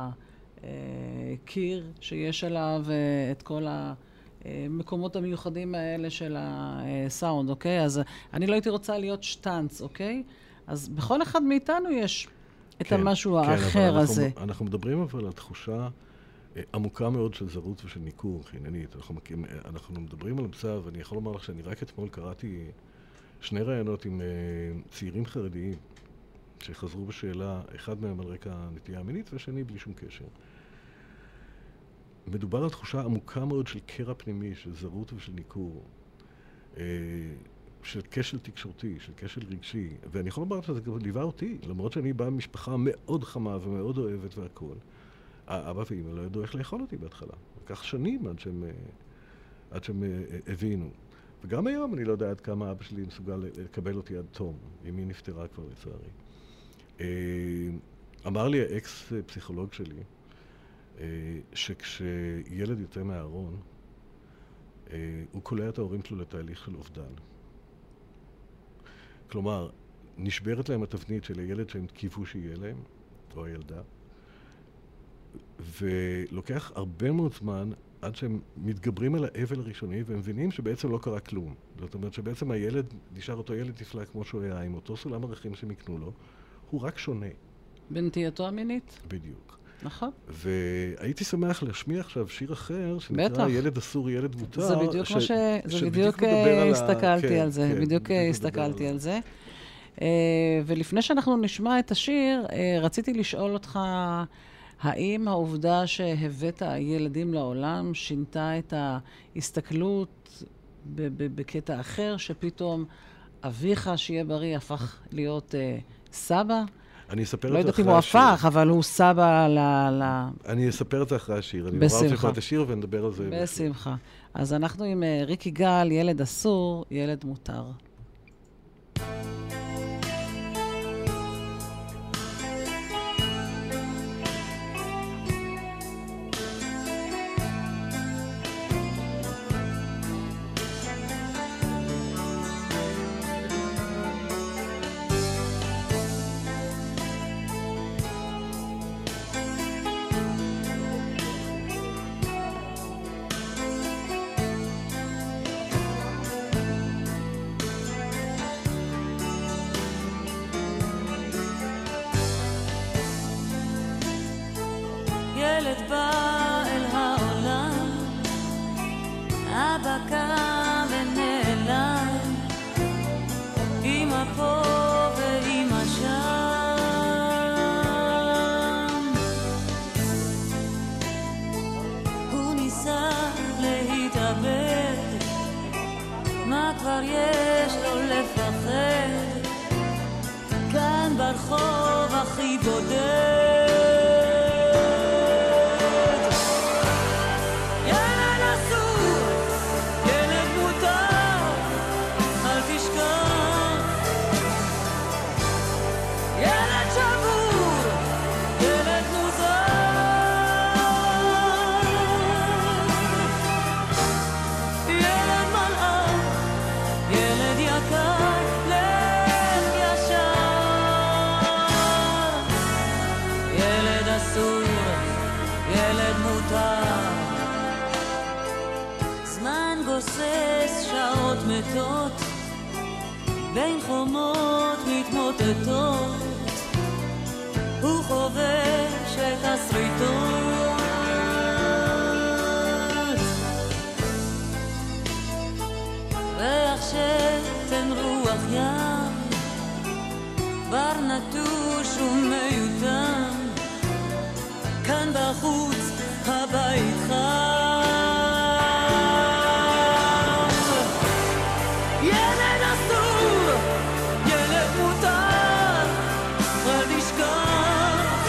[SPEAKER 4] הקיר שיש עליו, את כל המקומות המיוחדים האלה של הסאונד, אוקיי? אז אני לא הייתי רוצה להיות שטנץ, אוקיי? אז בכל אחד מאיתנו יש את המשהו האחר הזה.
[SPEAKER 6] אנחנו מדברים אבל על תחושה עמוקה מאוד של זרות ושל ניכור חיננית. אנחנו מדברים על מצב, ואני יכול לומר לך שאני רק אתמול קראתי 2 ראיונות עם צעירים חרדיים שחזרו בשאלה, אחד מהם על רקע נטייה מינית והשני בלי שום קשר. מדובר על תחושה עמוקה מאוד של קרע פנימי, של זרות ושל ניכור, של כשל תקשורתי, של כשל רגשי, ואני יכול לומר שזה גם ליווה אותי, למרות שאני בא ממשפחה מאוד חמה ומאוד אוהבת והכל. אבא ואמא לא ידעו איך לאכול אותי בהתחלה. לקח שנים עד שהם הבינו. וגם היום אני לא יודע עד כמה אבא שלי מסוגל לקבל אותי עד תום. אמי נפטרה כבר לצערי. אמר לי האקס פסיכולוג שלי, שכשילד יוצא מהארון, הוא קולע את ההורים שלו לתהליך של אובדן. כלומר, נשברת להם התבנית של הילד שהם קיוו שיהיה להם, או הילדה, ולוקח הרבה מאוד זמן עד שהם מתגברים על האבל הראשוני, והם מבינים שבעצם לא קרה כלום. זאת אומרת שבעצם הילד נשאר אותו ילד תפלא כמו שהוא היה, עם אותו סולם ערכים שהם יקנו לו, הוא רק שונה.
[SPEAKER 4] בנטייתו המינית?
[SPEAKER 6] בדיוק.
[SPEAKER 4] נכון.
[SPEAKER 6] והייתי שמח להשמיע עכשיו שיר אחר, שנקרא ילד אסור, ילד מותר.
[SPEAKER 4] זה בדיוק מה בדיוק הסתכלתי על זה, בדיוק הסתכלתי על זה. ולפני שאנחנו נשמע את השיר, רציתי לשאול אותך, האם העובדה שהבאת ילדים לעולם שינתה את ההסתכלות בקטע אחר, שפתאום אביך, שיהיה בריא, הפך להיות סבא?
[SPEAKER 6] אני אספר
[SPEAKER 4] לא
[SPEAKER 6] את זה
[SPEAKER 4] יודעת אם
[SPEAKER 6] אחרי
[SPEAKER 4] הוא
[SPEAKER 6] השיר.
[SPEAKER 4] הפך, אבל הוא סבא
[SPEAKER 6] אני אספר את זה אחרי השיר. אני
[SPEAKER 4] בשמחה.
[SPEAKER 6] אומר לך את השיר ונדבר על זה.
[SPEAKER 4] בשמחה. אז אנחנו עם ריק יגאל, ילד אסור, ילד מותר.
[SPEAKER 8] ילד בא אל העולם, אבא קם ונעלם, אמא פה ואמא שם. הוא ניסה להתאבד, מה כבר יש לו לפחד, כאן ברחוב הכי בודד. בין חומות מתמוטטות הוא חובש את הסריטות, ריח שתן רוח ים כבר נטוש ומיותם כאן בחוץ הבית חם ילד אסור ילד מותר אל תשכח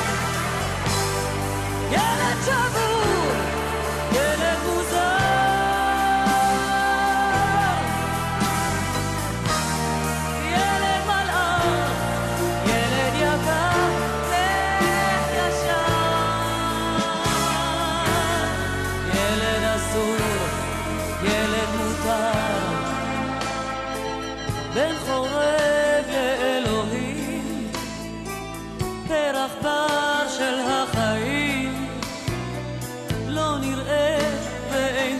[SPEAKER 8] ילד שבור ילד מוזר בין חורב לאלוהים פרח בר של החיים לא נראה ואין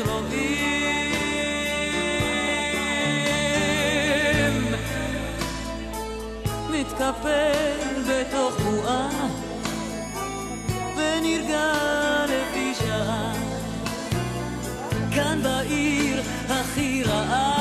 [SPEAKER 8] רואים מתקפל בתוך בועה ונרגע לפי שעה כאן בעיר הכי רעה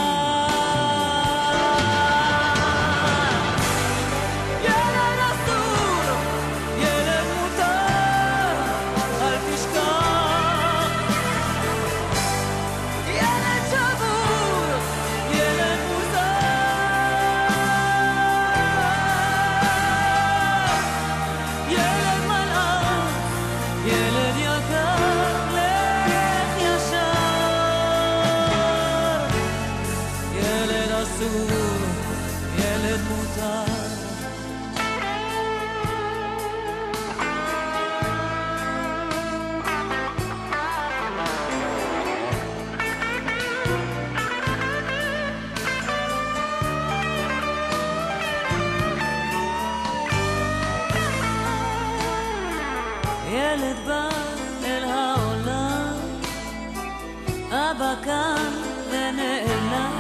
[SPEAKER 8] ילד בא אל העולם אבא כאן ונעלם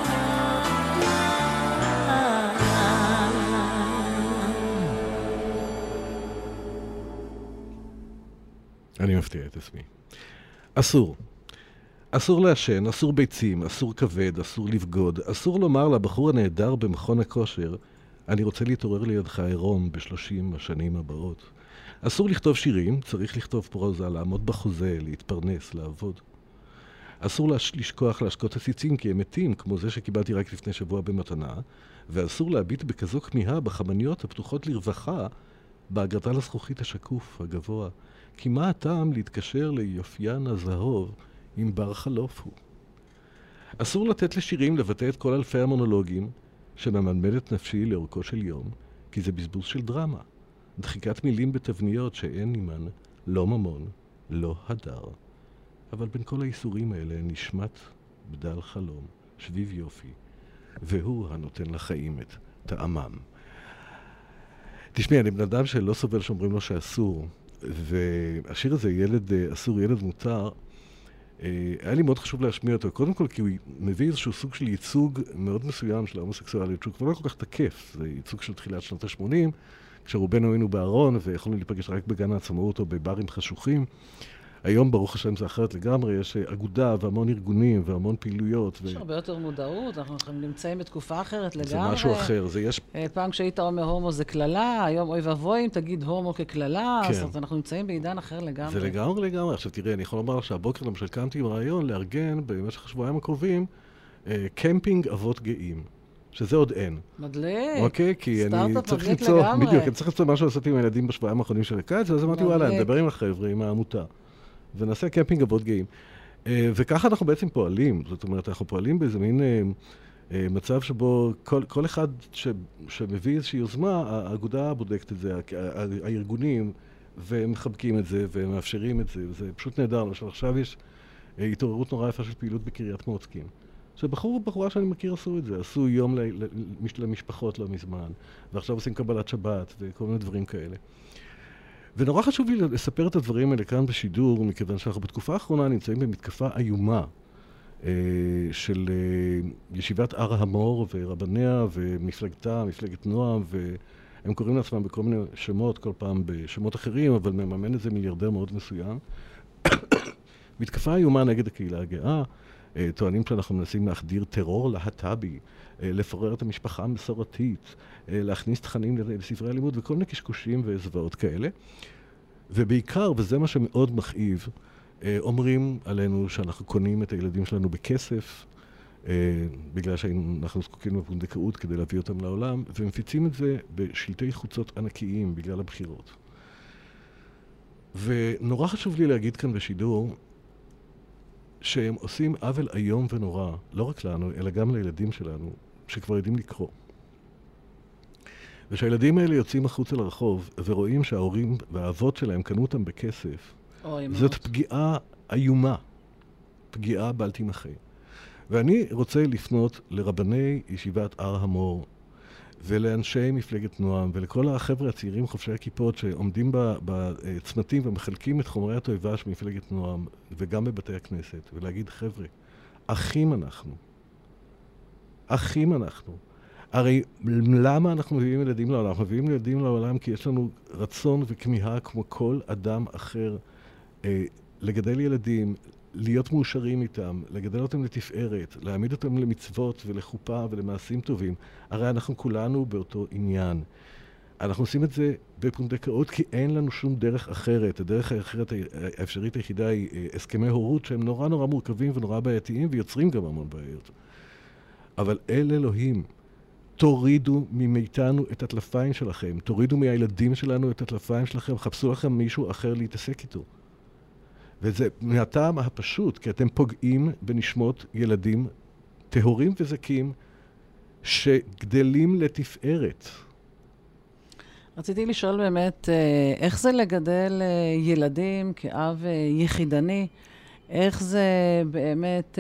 [SPEAKER 6] אני מפתיע את עצמי. אסור. אסור לעשן, אסור ביצים, אסור כבד, אסור לבגוד, אסור לומר לבחור הנהדר במכון הכושר, אני רוצה להתעורר לידך עירום ב30 השנים הבאות. אסור לכתוב שירים, צריך לכתוב פרוזה, לעמוד בחוזה, להתפרנס, לעבוד. אסור לשכוח להשקות הציצים כי הם מתים, כמו זה שקיבלתי רק לפני שבוע במתנה, ואסור להביט בכזו כמיהה בחמניות הפתוחות לרווחה, באגרטל הזכוכית השקוף, הגבוה. כי מה הטעם להתקשר ליופיין הזהוב אם בר חלוף הוא? אסור לתת לשירים לבטא את כל אלפי המונולוגים שממלמד את נפשי לאורכו של יום, כי זה בזבוז של דרמה. דחיקת מילים בתבניות שאין עימן, לא ממון, לא הדר. אבל בין כל האיסורים האלה נשמת בדל חלום, שביב יופי, והוא הנותן לחיים את טעמם. תשמעי, אני בן אדם שלא סובל שאומרים לו שאסור, והשיר הזה, ילד אסור, ילד מותר, היה לי מאוד חשוב להשמיע אותו, קודם כל כי הוא מביא איזשהו סוג של ייצוג מאוד מסוים של ההומוסקסואליות, שהוא כבר לא כל כך תקף, זה ייצוג של תחילת שנות ה-80, כשרובנו היינו בארון ויכולנו להיפגש רק בגן העצמאות או בברים חשוכים. היום, ברוך השם, זה אחרת לגמרי, יש אגודה והמון ארגונים והמון פעילויות.
[SPEAKER 4] יש הרבה יותר מודעות, אנחנו נמצאים בתקופה אחרת לגמרי.
[SPEAKER 6] זה משהו אחר, זה יש...
[SPEAKER 4] פעם כשהיית אומר הומו זה כללה, היום אוי ואבוי אם תגיד הומו ככללה,
[SPEAKER 6] כן.
[SPEAKER 4] אז אנחנו נמצאים בעידן אחר לגמרי.
[SPEAKER 6] זה לגמרי. עכשיו תראה, אני יכול לומר שהבוקר למשל קמתי עם רעיון לארגן במשך השבועיים הקרובים קמפינג אבות גאים. שזה עוד אין.
[SPEAKER 4] מדליק.
[SPEAKER 6] אוקיי? כי אני צריך
[SPEAKER 4] למצוא,
[SPEAKER 6] בדיוק, אני צריך למצוא משהו לעשות עם הילדים בשבועיים האחרונים של הקיץ, ואז אמרתי, וואלה, נדבר עם החבר'ה, עם העמותה. ונעשה קמפינג אבות גאים. וככה אנחנו בעצם פועלים. זאת אומרת, אנחנו פועלים באיזה מין מצב שבו כל אחד שמביא איזושהי יוזמה, האגודה בודקת את זה, הארגונים, ומחבקים את זה, ומאפשרים את זה, וזה פשוט נהדר. למשל, עכשיו יש התעוררות נורא יפה של פעילות בקריית מוצקין. שבחור ובחורה שאני מכיר עשו את זה, עשו יום למשפחות לא מזמן, ועכשיו עושים קבלת שבת וכל מיני דברים כאלה. ונורא חשוב לי לספר את הדברים האלה כאן בשידור, מכיוון שאנחנו בתקופה האחרונה נמצאים במתקפה איומה של ישיבת הר המור ורבניה ומפלגתה, מפלגת נועם, והם קוראים לעצמם בכל מיני שמות, כל פעם בשמות אחרים, אבל מממן איזה מיליארדר מאוד מסוים. מתקפה איומה נגד הקהילה הגאה, טוענים שאנחנו מנסים להחדיר טרור להט"בי, לפורר את המשפחה המסורתית, להכניס תכנים לספרי הלימוד וכל מיני קשקושים וזוועות כאלה. ובעיקר, וזה מה שמאוד מכאיב, אומרים עלינו שאנחנו קונים את הילדים שלנו בכסף, בגלל שאנחנו זקוקים לפונדקאות כדי להביא אותם לעולם, ומפיצים את זה בשלטי חוצות ענקיים בגלל הבחירות. ונורא חשוב לי להגיד כאן בשידור, שהם עושים עוול איום ונורא, לא רק לנו, אלא גם לילדים שלנו, שכבר יודעים לקרוא. ושהילדים האלה יוצאים החוצה לרחוב, ורואים שההורים והאבות שלהם קנו אותם בכסף, זאת פגיעה איומה, פגיעה בל תימחה. ואני רוצה לפנות לרבני ישיבת הר המור, ולאנשי מפלגת נועם, ולכל החבר'ה הצעירים חובשי הכיפות שעומדים בצמתים ומחלקים את חומרי התועבה של מפלגת נועם, וגם בבתי הכנסת, ולהגיד, חבר'ה, אחים אנחנו. אחים אנחנו. הרי למה אנחנו מביאים ילדים לעולם? אנחנו מביאים ילדים לעולם כי יש לנו רצון וכמיהה כמו כל אדם אחר לגדל ילדים, להיות מאושרים איתם, לגדל אותם לתפארת, להעמיד אותם למצוות ולחופה ולמעשים טובים. הרי אנחנו כולנו באותו עניין. אנחנו עושים את זה בפונדקאות כי אין לנו שום דרך אחרת. הדרך האחרת האפשרית היחידה היא הסכמי הורות שהם נורא נורא מורכבים ונורא בעייתיים ויוצרים גם המון בעיות. אבל אל אלוהים, תורידו מאיתנו את הטלפיים שלכם, תורידו מהילדים שלנו את הטלפיים שלכם, חפשו לכם מישהו אחר להתעסק איתו. וזה מהטעם הפשוט, כי אתם פוגעים בנשמות ילדים טהורים וזכים שגדלים לתפארת.
[SPEAKER 4] רציתי לשאול באמת, איך זה לגדל ילדים כאב יחידני? איך זה באמת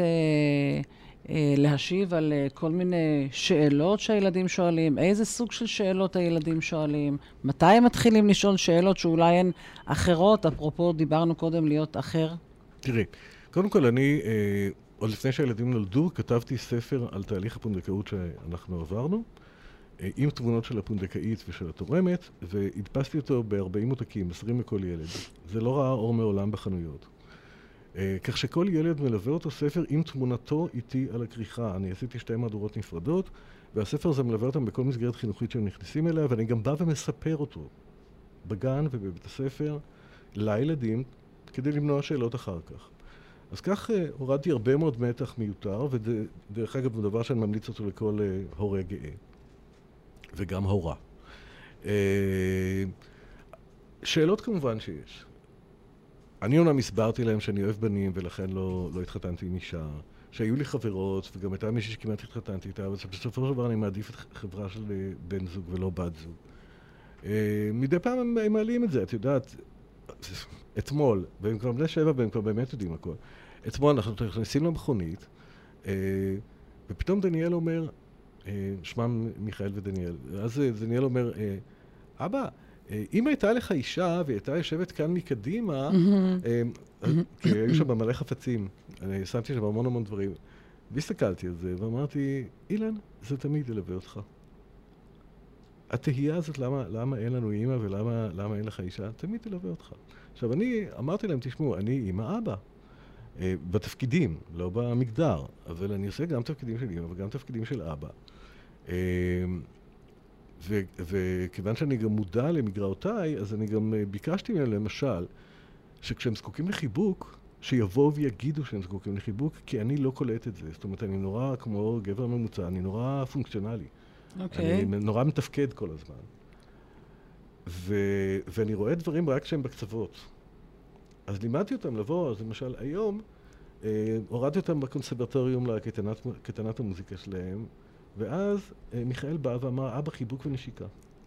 [SPEAKER 4] להשיב על כל מיני שאלות שהילדים שואלים? איזה סוג של שאלות הילדים שואלים? מתי הם מתחילים לשאול שאלות שאולי הן אחרות? אפרופו, דיברנו קודם להיות אחר.
[SPEAKER 6] תראי, קודם כל אני, עוד לפני שהילדים נולדו, כתבתי ספר על תהליך הפונדקאות שאנחנו עברנו, עם תמונות של הפונדקאית ושל התורמת, והדפסתי אותו ב-40 עותקים, 20 לכל ילד. זה לא ראה אור מעולם בחנויות. כך שכל ילד מלווה אותו ספר עם תמונתו איתי על הכריכה. אני עשיתי 2 מהדורות נפרדות, והספר הזה מלווה אותם בכל מסגרת חינוכית שהם נכנסים אליה, ואני גם בא ומספר אותו בגן ובבית הספר לילדים, כדי למנוע שאלות אחר כך. אז כך הורדתי הרבה מאוד מתח מיותר, ודרך אגב, דבר שאני ממליץ אותו לכל הורה גאה, וגם הורה. שאלות כמובן שיש. אני אומנם הסברתי להם שאני אוהב בנים ולכן לא התחתנתי עם אישה, שהיו לי חברות וגם הייתה מישהי שכמעט התחתנתי איתה, אבל בסופו של דבר אני מעדיף את חברה של בן זוג ולא בת זוג. מדי פעם הם מעלים את זה, את יודעת, אתמול, והם כבר בני 7 והם כבר באמת יודעים הכל. אתמול אנחנו נכנסים למכונית, ופתאום דניאל אומר, שמם מיכאל ודניאל, אז דניאל אומר, אבא, אם הייתה לך אישה והיא הייתה יושבת כאן מקדימה, כי היו שם מלא חפצים, אני שמתי שם המון דברים, והסתכלתי על זה ואמרתי, אילן, זה תמיד ילווה אותך. התהייה הזאת, למה אין לנו אימא ולמה אין לך אישה, תמיד תלווה אותך. עכשיו, אני אמרתי להם, תשמעו, אני אימא אבא, בתפקידים, לא במגדר, אבל אני עושה גם תפקידים של אימא וגם תפקידים של אבא. וכיוון שאני גם מודע למגרעותיי, אז אני גם ביקשתי מהם, למשל, שכשהם זקוקים לחיבוק, שיבואו ויגידו שהם זקוקים לחיבוק, כי אני לא קולט את זה. זאת אומרת, אני נורא כמו גבר ממוצע, אני נורא פונקציונלי. אני נורא מתפקד כל הזמן. ואני רואה דברים רק כשהם בקצוות. אז לימדתי אותם לבוא, אז למשל היום, הורדתי אותם בקונסרבטוריום לקייטנת המוזיקה שלהם, ואז מיכאל בא ואמר, אבא, חיבוק ונשיקה.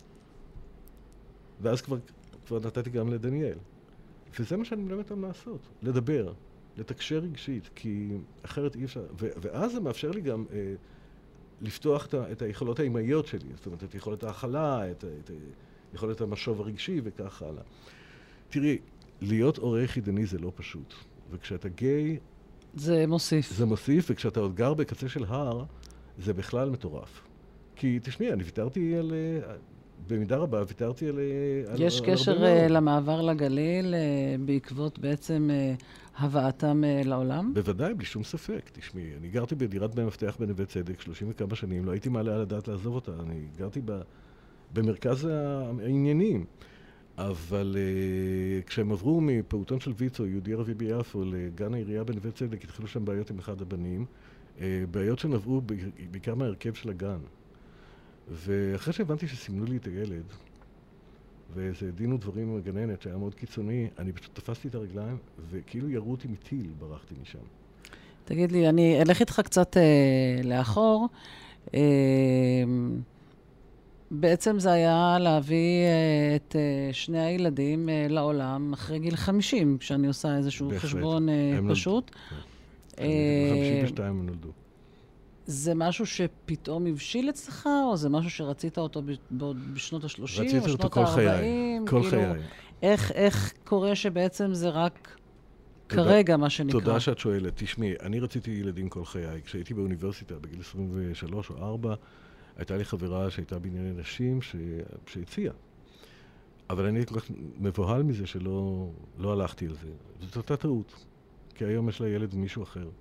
[SPEAKER 6] ואז כבר נתתי גם לדניאל. וזה מה שאני מלמד אותם לעשות, לדבר, לתקשר רגשית, כי אחרת אי אפשר. ואז זה מאפשר לי גם לפתוח את היכולות האימהיות שלי, זאת אומרת, את יכולת ההכלה, את יכולת המשוב הרגשי וכך הלאה. תראי, להיות הורה יחידני זה לא פשוט. וכשאתה גיי...
[SPEAKER 4] זה מוסיף.
[SPEAKER 6] זה מוסיף, וכשאתה עוד גר בקצה של הר, זה בכלל מטורף. כי תשמעי, אני ויתרתי על במידה רבה ויתרתי על
[SPEAKER 4] יש קשר למעבר לגליל בעקבות בעצם הבאתם לעולם?
[SPEAKER 6] בוודאי, בלי שום ספק. תשמעי, אני גרתי בדירת במפתח בנווה צדק 30 וכמה שנים, לא הייתי מעלה על הדעת לעזוב אותה. אני גרתי במרכז העניינים. אבל כשהם עברו מפעוטון של ויצו, יהודי ערבי ביפו, לגן העירייה בנווה צדק, התחילו שם בעיות עם אחד הבנים. בעיות שנבעו בעיקר מהרכב של הגן. ואחרי שהבנתי שסימנו לי את הילד, ואיזה דין ודברים עם הגננת שהיה מאוד קיצוני, אני פשוט תפסתי את הרגליים, וכאילו ירו אותי מטיל, ברחתי משם.
[SPEAKER 4] תגיד לי, אני אלך איתך קצת לאחור. בעצם זה היה להביא את שני הילדים לעולם אחרי גיל 50, כשאני עושה איזשהו חשבון פשוט.
[SPEAKER 6] 52 הם נולדו.
[SPEAKER 4] זה משהו שפתאום הבשיל אצלך, או זה משהו שרצית אותו בשנות ה-30 או שנות ה-40?
[SPEAKER 6] כל חיי.
[SPEAKER 4] איך קורה שבעצם זה רק כרגע, מה שנקרא?
[SPEAKER 6] תודה שאת שואלת. תשמעי, אני רציתי ילדים כל חיי. כשהייתי באוניברסיטה בגיל 23 או 4, הייתה לי חברה שהייתה בענייני נשים שהציעה. אבל אני כל כך מבוהל מזה שלא הלכתי על זה. זאת אותה טעות, כי היום יש לה ילד ומישהו אחר.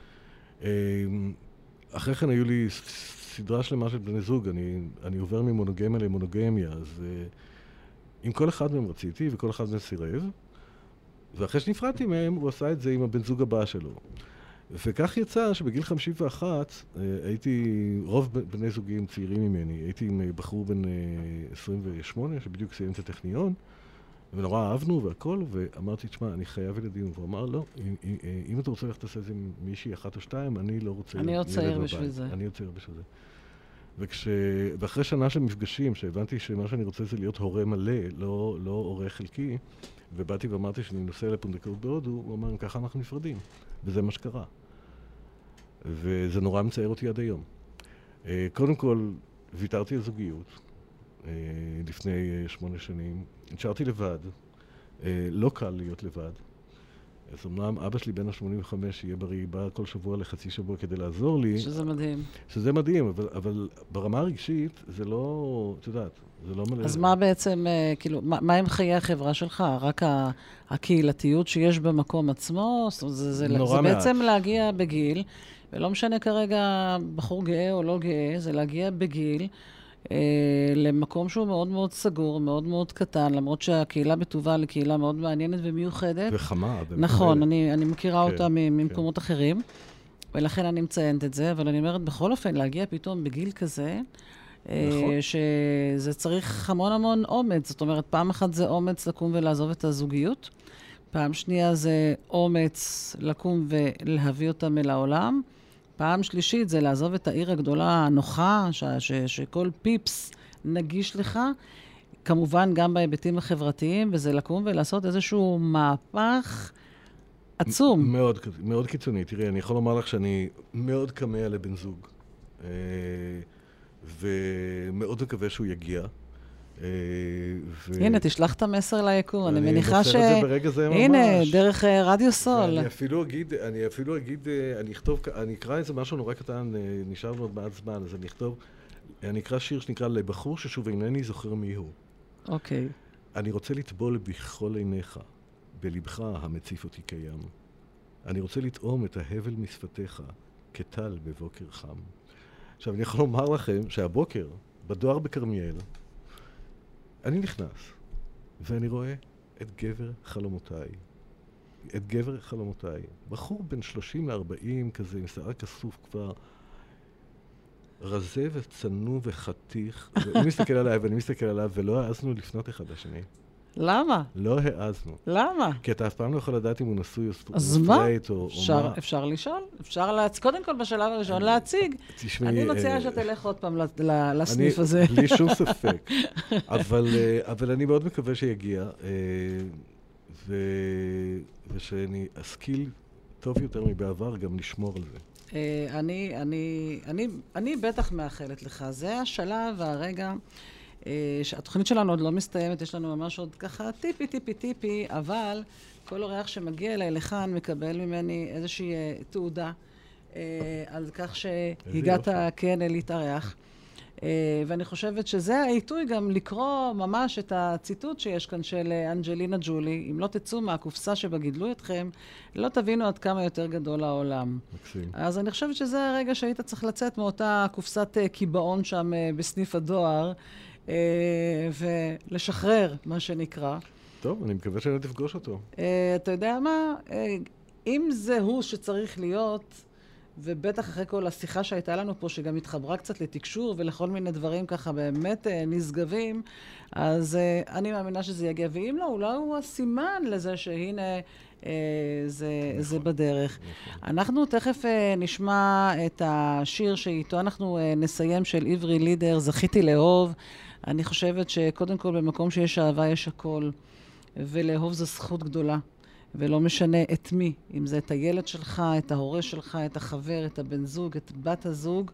[SPEAKER 6] אחרי כן היו לי סדרה שלמה של בני זוג, אני עובר ממונוגמיה למונוגמיה, אז עם כל אחד מהם רציתי וכל אחד מהם סירב, ואחרי שנפרדתי מהם הוא עשה את זה עם הבן זוג הבא שלו. וכך יצא שבגיל 51 הייתי, רוב בני זוגים צעירים ממני, הייתי עם בחור בן 28 שבדיוק סיים את הטכניון, ונורא אהבנו והכל, ואמרתי, תשמע, אני חייב ילדים. והוא אמר, לא, אם אתה רוצה ללכת לעשות את זה עם מישהי אחת או שתיים, אני לא רוצה ילד בבית.
[SPEAKER 4] אני עוד צעיר בשביל זה.
[SPEAKER 6] אני עוד צעיר בשביל זה. ואחרי שנה של מפגשים, שהבנתי שמה שאני רוצה זה להיות הורה מלא, לא הורה חלקי, ובאתי ואמרתי שאני נוסע לפונדקאות בהודו, הוא אמר, ככה אנחנו נפרדים. וזה מה שקרה. וזה נורא מצער אותי עד היום. קודם כל, ויתרתי על זוגיות. לפני 8 שנים. נשארתי לבד. לא קל להיות לבד. אז אמנם אבא שלי בן ה-85 יהיה בריא, בא כל שבוע לחצי שבוע כדי לעזור לי.
[SPEAKER 4] שזה מדהים.
[SPEAKER 6] שזה מדהים, אבל ברמה הרגשית זה לא, את יודעת, זה לא מלא.
[SPEAKER 4] אז מה בעצם, כאילו, מה עם חיי החברה שלך? רק הקהילתיות שיש במקום עצמו? זה בעצם להגיע בגיל, ולא משנה כרגע בחור גאה או לא גאה, זה להגיע בגיל, למקום שהוא מאוד מאוד סגור, מאוד מאוד קטן, למרות שהקהילה בטובה לקהילה מאוד מעניינת ומיוחדת.
[SPEAKER 6] וחמה.
[SPEAKER 4] נכון, אני מכירה אותה ממקומות אחרים, ולכן אני מציינת את זה, אבל אני אומרת, בכל אופן, להגיע פתאום בגיל כזה, שזה צריך המון המון אומץ. זאת אומרת, פעם אחת זה אומץ לקום ולעזוב את הזוגיות, פעם שנייה זה אומץ לקום ולהביא אותם אל העולם, פעם שלישית זה לעזוב את העיר הגדולה הנוחה, שכל פיפס נגיש לך, כמובן גם בהיבטים החברתיים, וזה לקום ולעשות איזשהו מהפך עצום.
[SPEAKER 6] מאוד, מאוד קיצוני. תראי, אני יכול לומר לך שאני מאוד כמה לבן זוג, ומאוד מקווה שהוא יגיע.
[SPEAKER 4] הנה, תשלח את המסר ליקום. אני מניחה
[SPEAKER 6] ש...
[SPEAKER 4] הנה, דרך רדיו סול.
[SPEAKER 6] אני אפילו אגיד, אני אקרא איזה משהו נורא קטן, נשאר עוד מעט זמן, אז אני אקרא שיר שנקרא לבחור ששוב אינני זוכר מי הוא.
[SPEAKER 4] אוקיי.
[SPEAKER 6] אני רוצה לטבול בכל עיניך, בלבך המציף אותי קיים. אני רוצה לטעום את ההבל משפתיך, כטל בבוקר חם. עכשיו, אני יכול לומר לכם שהבוקר, בדואר בכרמיאל, אני נכנס, ואני רואה את גבר חלומותיי. את גבר חלומותיי. בחור בין 30 ל-40 כזה, עם שיער כסוף כבר, רזה וצנוע וחתיך. הוא מסתכל עליי ואני מסתכל עליו, ולא העזנו לפנות אחד לשני.
[SPEAKER 4] למה?
[SPEAKER 6] לא העזנו.
[SPEAKER 4] למה?
[SPEAKER 6] כי אתה אף פעם לא יכול לדעת אם הוא נשוי או
[SPEAKER 4] סטרייט או מה. אפשר לשאול? קודם כל בשלב הראשון להציג. אני מציעה שתלך עוד פעם לסניף הזה.
[SPEAKER 6] בלי שום ספק. אבל אני מאוד מקווה שיגיע, ושאני אשכיל טוב יותר מבעבר גם לשמור על זה.
[SPEAKER 4] אני בטח מאחלת לך. זה השלב והרגע שהתוכנית שלנו עוד לא מסתיימת, יש לנו ממש עוד ככה טיפי, אבל כל אורח שמגיע אליי לכאן מקבל ממני איזושהי תעודה על כך שהגעת כן להתארח. ואני חושבת שזה העיתוי גם לקרוא ממש את הציטוט שיש כאן של אנג'לינה ג'ולי. אם לא תצאו מהקופסה שבה גידלו אתכם, לא תבינו עד כמה יותר גדול העולם.
[SPEAKER 6] מקסים.
[SPEAKER 4] אז אני חושבת שזה הרגע שהיית צריך לצאת מאותה קופסת קיבעון שם בסניף הדואר, ולשחרר, מה שנקרא.
[SPEAKER 6] טוב, אני מקווה שאני תפגוש אותו.
[SPEAKER 4] אתה יודע מה? אם זה הוא שצריך להיות, ובטח אחרי כל השיחה שהייתה לנו פה, שגם התחברה קצת לתקשור ולכל מיני דברים ככה באמת נשגבים, אז אני מאמינה שזה יגיע. ואם לא, אולי הוא הסימן לזה שהנה זה בדרך. אנחנו תכף נשמע את השיר שאיתו אנחנו נסיים, של עברי לידר, זכיתי לאהוב. אני חושבת שקודם כל במקום שיש אהבה יש הכל, ולאהוב זו זכות גדולה. ולא משנה את מי, אם זה את הילד שלך, את ההורה שלך, את החבר, את הבן זוג, את בת הזוג.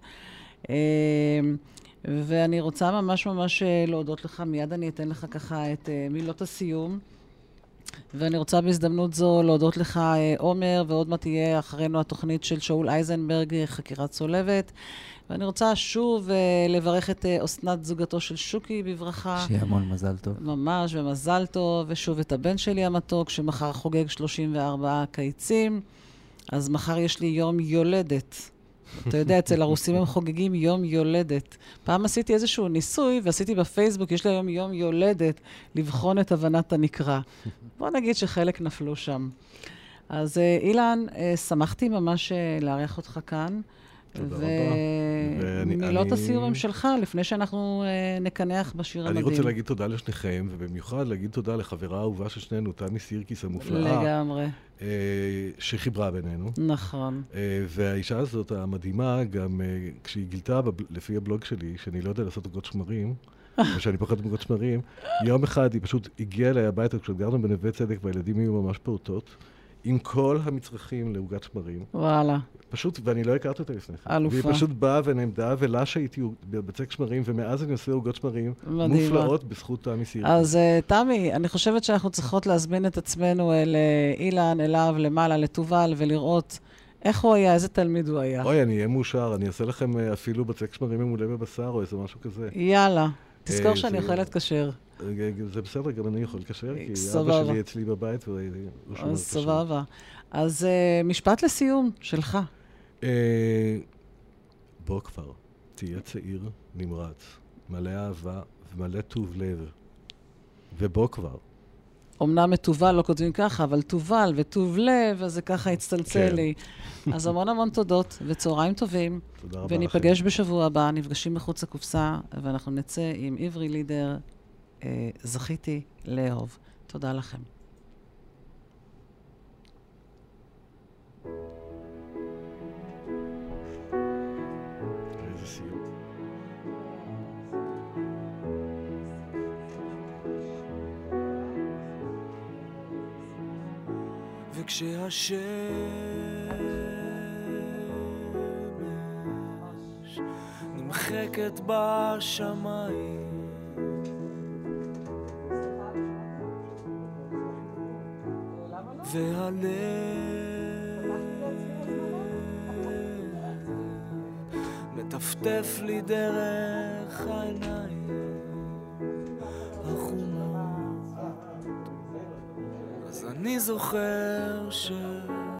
[SPEAKER 4] ואני רוצה ממש ממש להודות לך, מיד אני אתן לך ככה את מילות הסיום. ואני רוצה בהזדמנות זו להודות לך, עומר, ועוד מה תהיה אחרינו התוכנית של שאול אייזנברג, חקירת צולבת. ואני רוצה שוב לברך את אסנת, זוגתו של שוקי, בברכה.
[SPEAKER 5] שיהיה המון מזל טוב.
[SPEAKER 4] ממש, ומזל טוב. ושוב את הבן שלי המתוק, שמחר חוגג 34 קיצים. אז מחר יש לי יום יולדת. אתה יודע, אצל הרוסים הם חוגגים יום יולדת. פעם עשיתי איזשהו ניסוי, ועשיתי בפייסבוק, יש לי היום יום יולדת, לבחון את הבנת הנקרא. בוא נגיד שחלק נפלו שם. אז אילן, שמחתי ממש לארח אותך כאן.
[SPEAKER 6] תודה רבה.
[SPEAKER 4] ומילות הסיום הם שלך, לפני שאנחנו נקנח בשיר המדהים.
[SPEAKER 6] אני רוצה להגיד תודה לשניכם, ובמיוחד להגיד תודה לחברה האהובה של שנינו, תמי סירקיס המופלאה.
[SPEAKER 4] לגמרי.
[SPEAKER 6] שחיברה בינינו.
[SPEAKER 4] נכון.
[SPEAKER 6] והאישה הזאת המדהימה, גם כשהיא גילתה לפי הבלוג שלי, שאני לא יודע לעשות עוגות שמרים, ושאני פחות עוגות שמרים, יום אחד היא פשוט הגיעה אליי הביתה, כשגרנו בנווה צדק, והילדים היו ממש פעוטות, עם כל המצרכים לעוגת שמרים.
[SPEAKER 4] וואלה.
[SPEAKER 6] פשוט, ואני לא הכרתי אותה לפני כן.
[SPEAKER 4] אלופה.
[SPEAKER 6] והיא פשוט באה ונעמדה, ולה שהייתי בבצק שמרים, ומאז אני עושה עוגות שמרים מופלאות בזכות תמי סירקיס.
[SPEAKER 4] אז תמי, אני חושבת שאנחנו צריכות להזמין את עצמנו אל אילן, אליו, למעלה, לתובל, ולראות איך הוא היה, איזה תלמיד הוא היה.
[SPEAKER 6] אוי, אני אהיה מאושר, אני אעשה לכם אפילו בצק שמרים ממולא בבשר, או איזה משהו כזה.
[SPEAKER 4] יאללה, תזכור שאני אוכלת כשר.
[SPEAKER 6] זה בסדר, גם אני יכול לקשר, כי
[SPEAKER 4] סבבה.
[SPEAKER 6] אבא שלי אצלי בבית, והוא שומר
[SPEAKER 4] אז
[SPEAKER 6] קשר.
[SPEAKER 4] סבבה. אז משפט לסיום שלך.
[SPEAKER 6] בוא כבר, תהיה צעיר, נמרץ, מלא אהבה ומלא טוב לב. ובוא כבר.
[SPEAKER 4] אמנם מטובל לא כותבים ככה, אבל טובל וטוב לב, אז זה ככה הצטלצל לי. אז המון המון תודות, וצהריים טובים.
[SPEAKER 6] תודה רבה לכם.
[SPEAKER 4] וניפגש בשבוע הבא, נפגשים מחוץ לקופסה, ואנחנו נצא עם עברי לידר, זכיתי לאהוב. תודה לכם.
[SPEAKER 6] איזה סיום.
[SPEAKER 7] וכשהשמש נמחקת בשמיים, והלב מטפטף לי דרך העיניים החומות. אז אני זוכר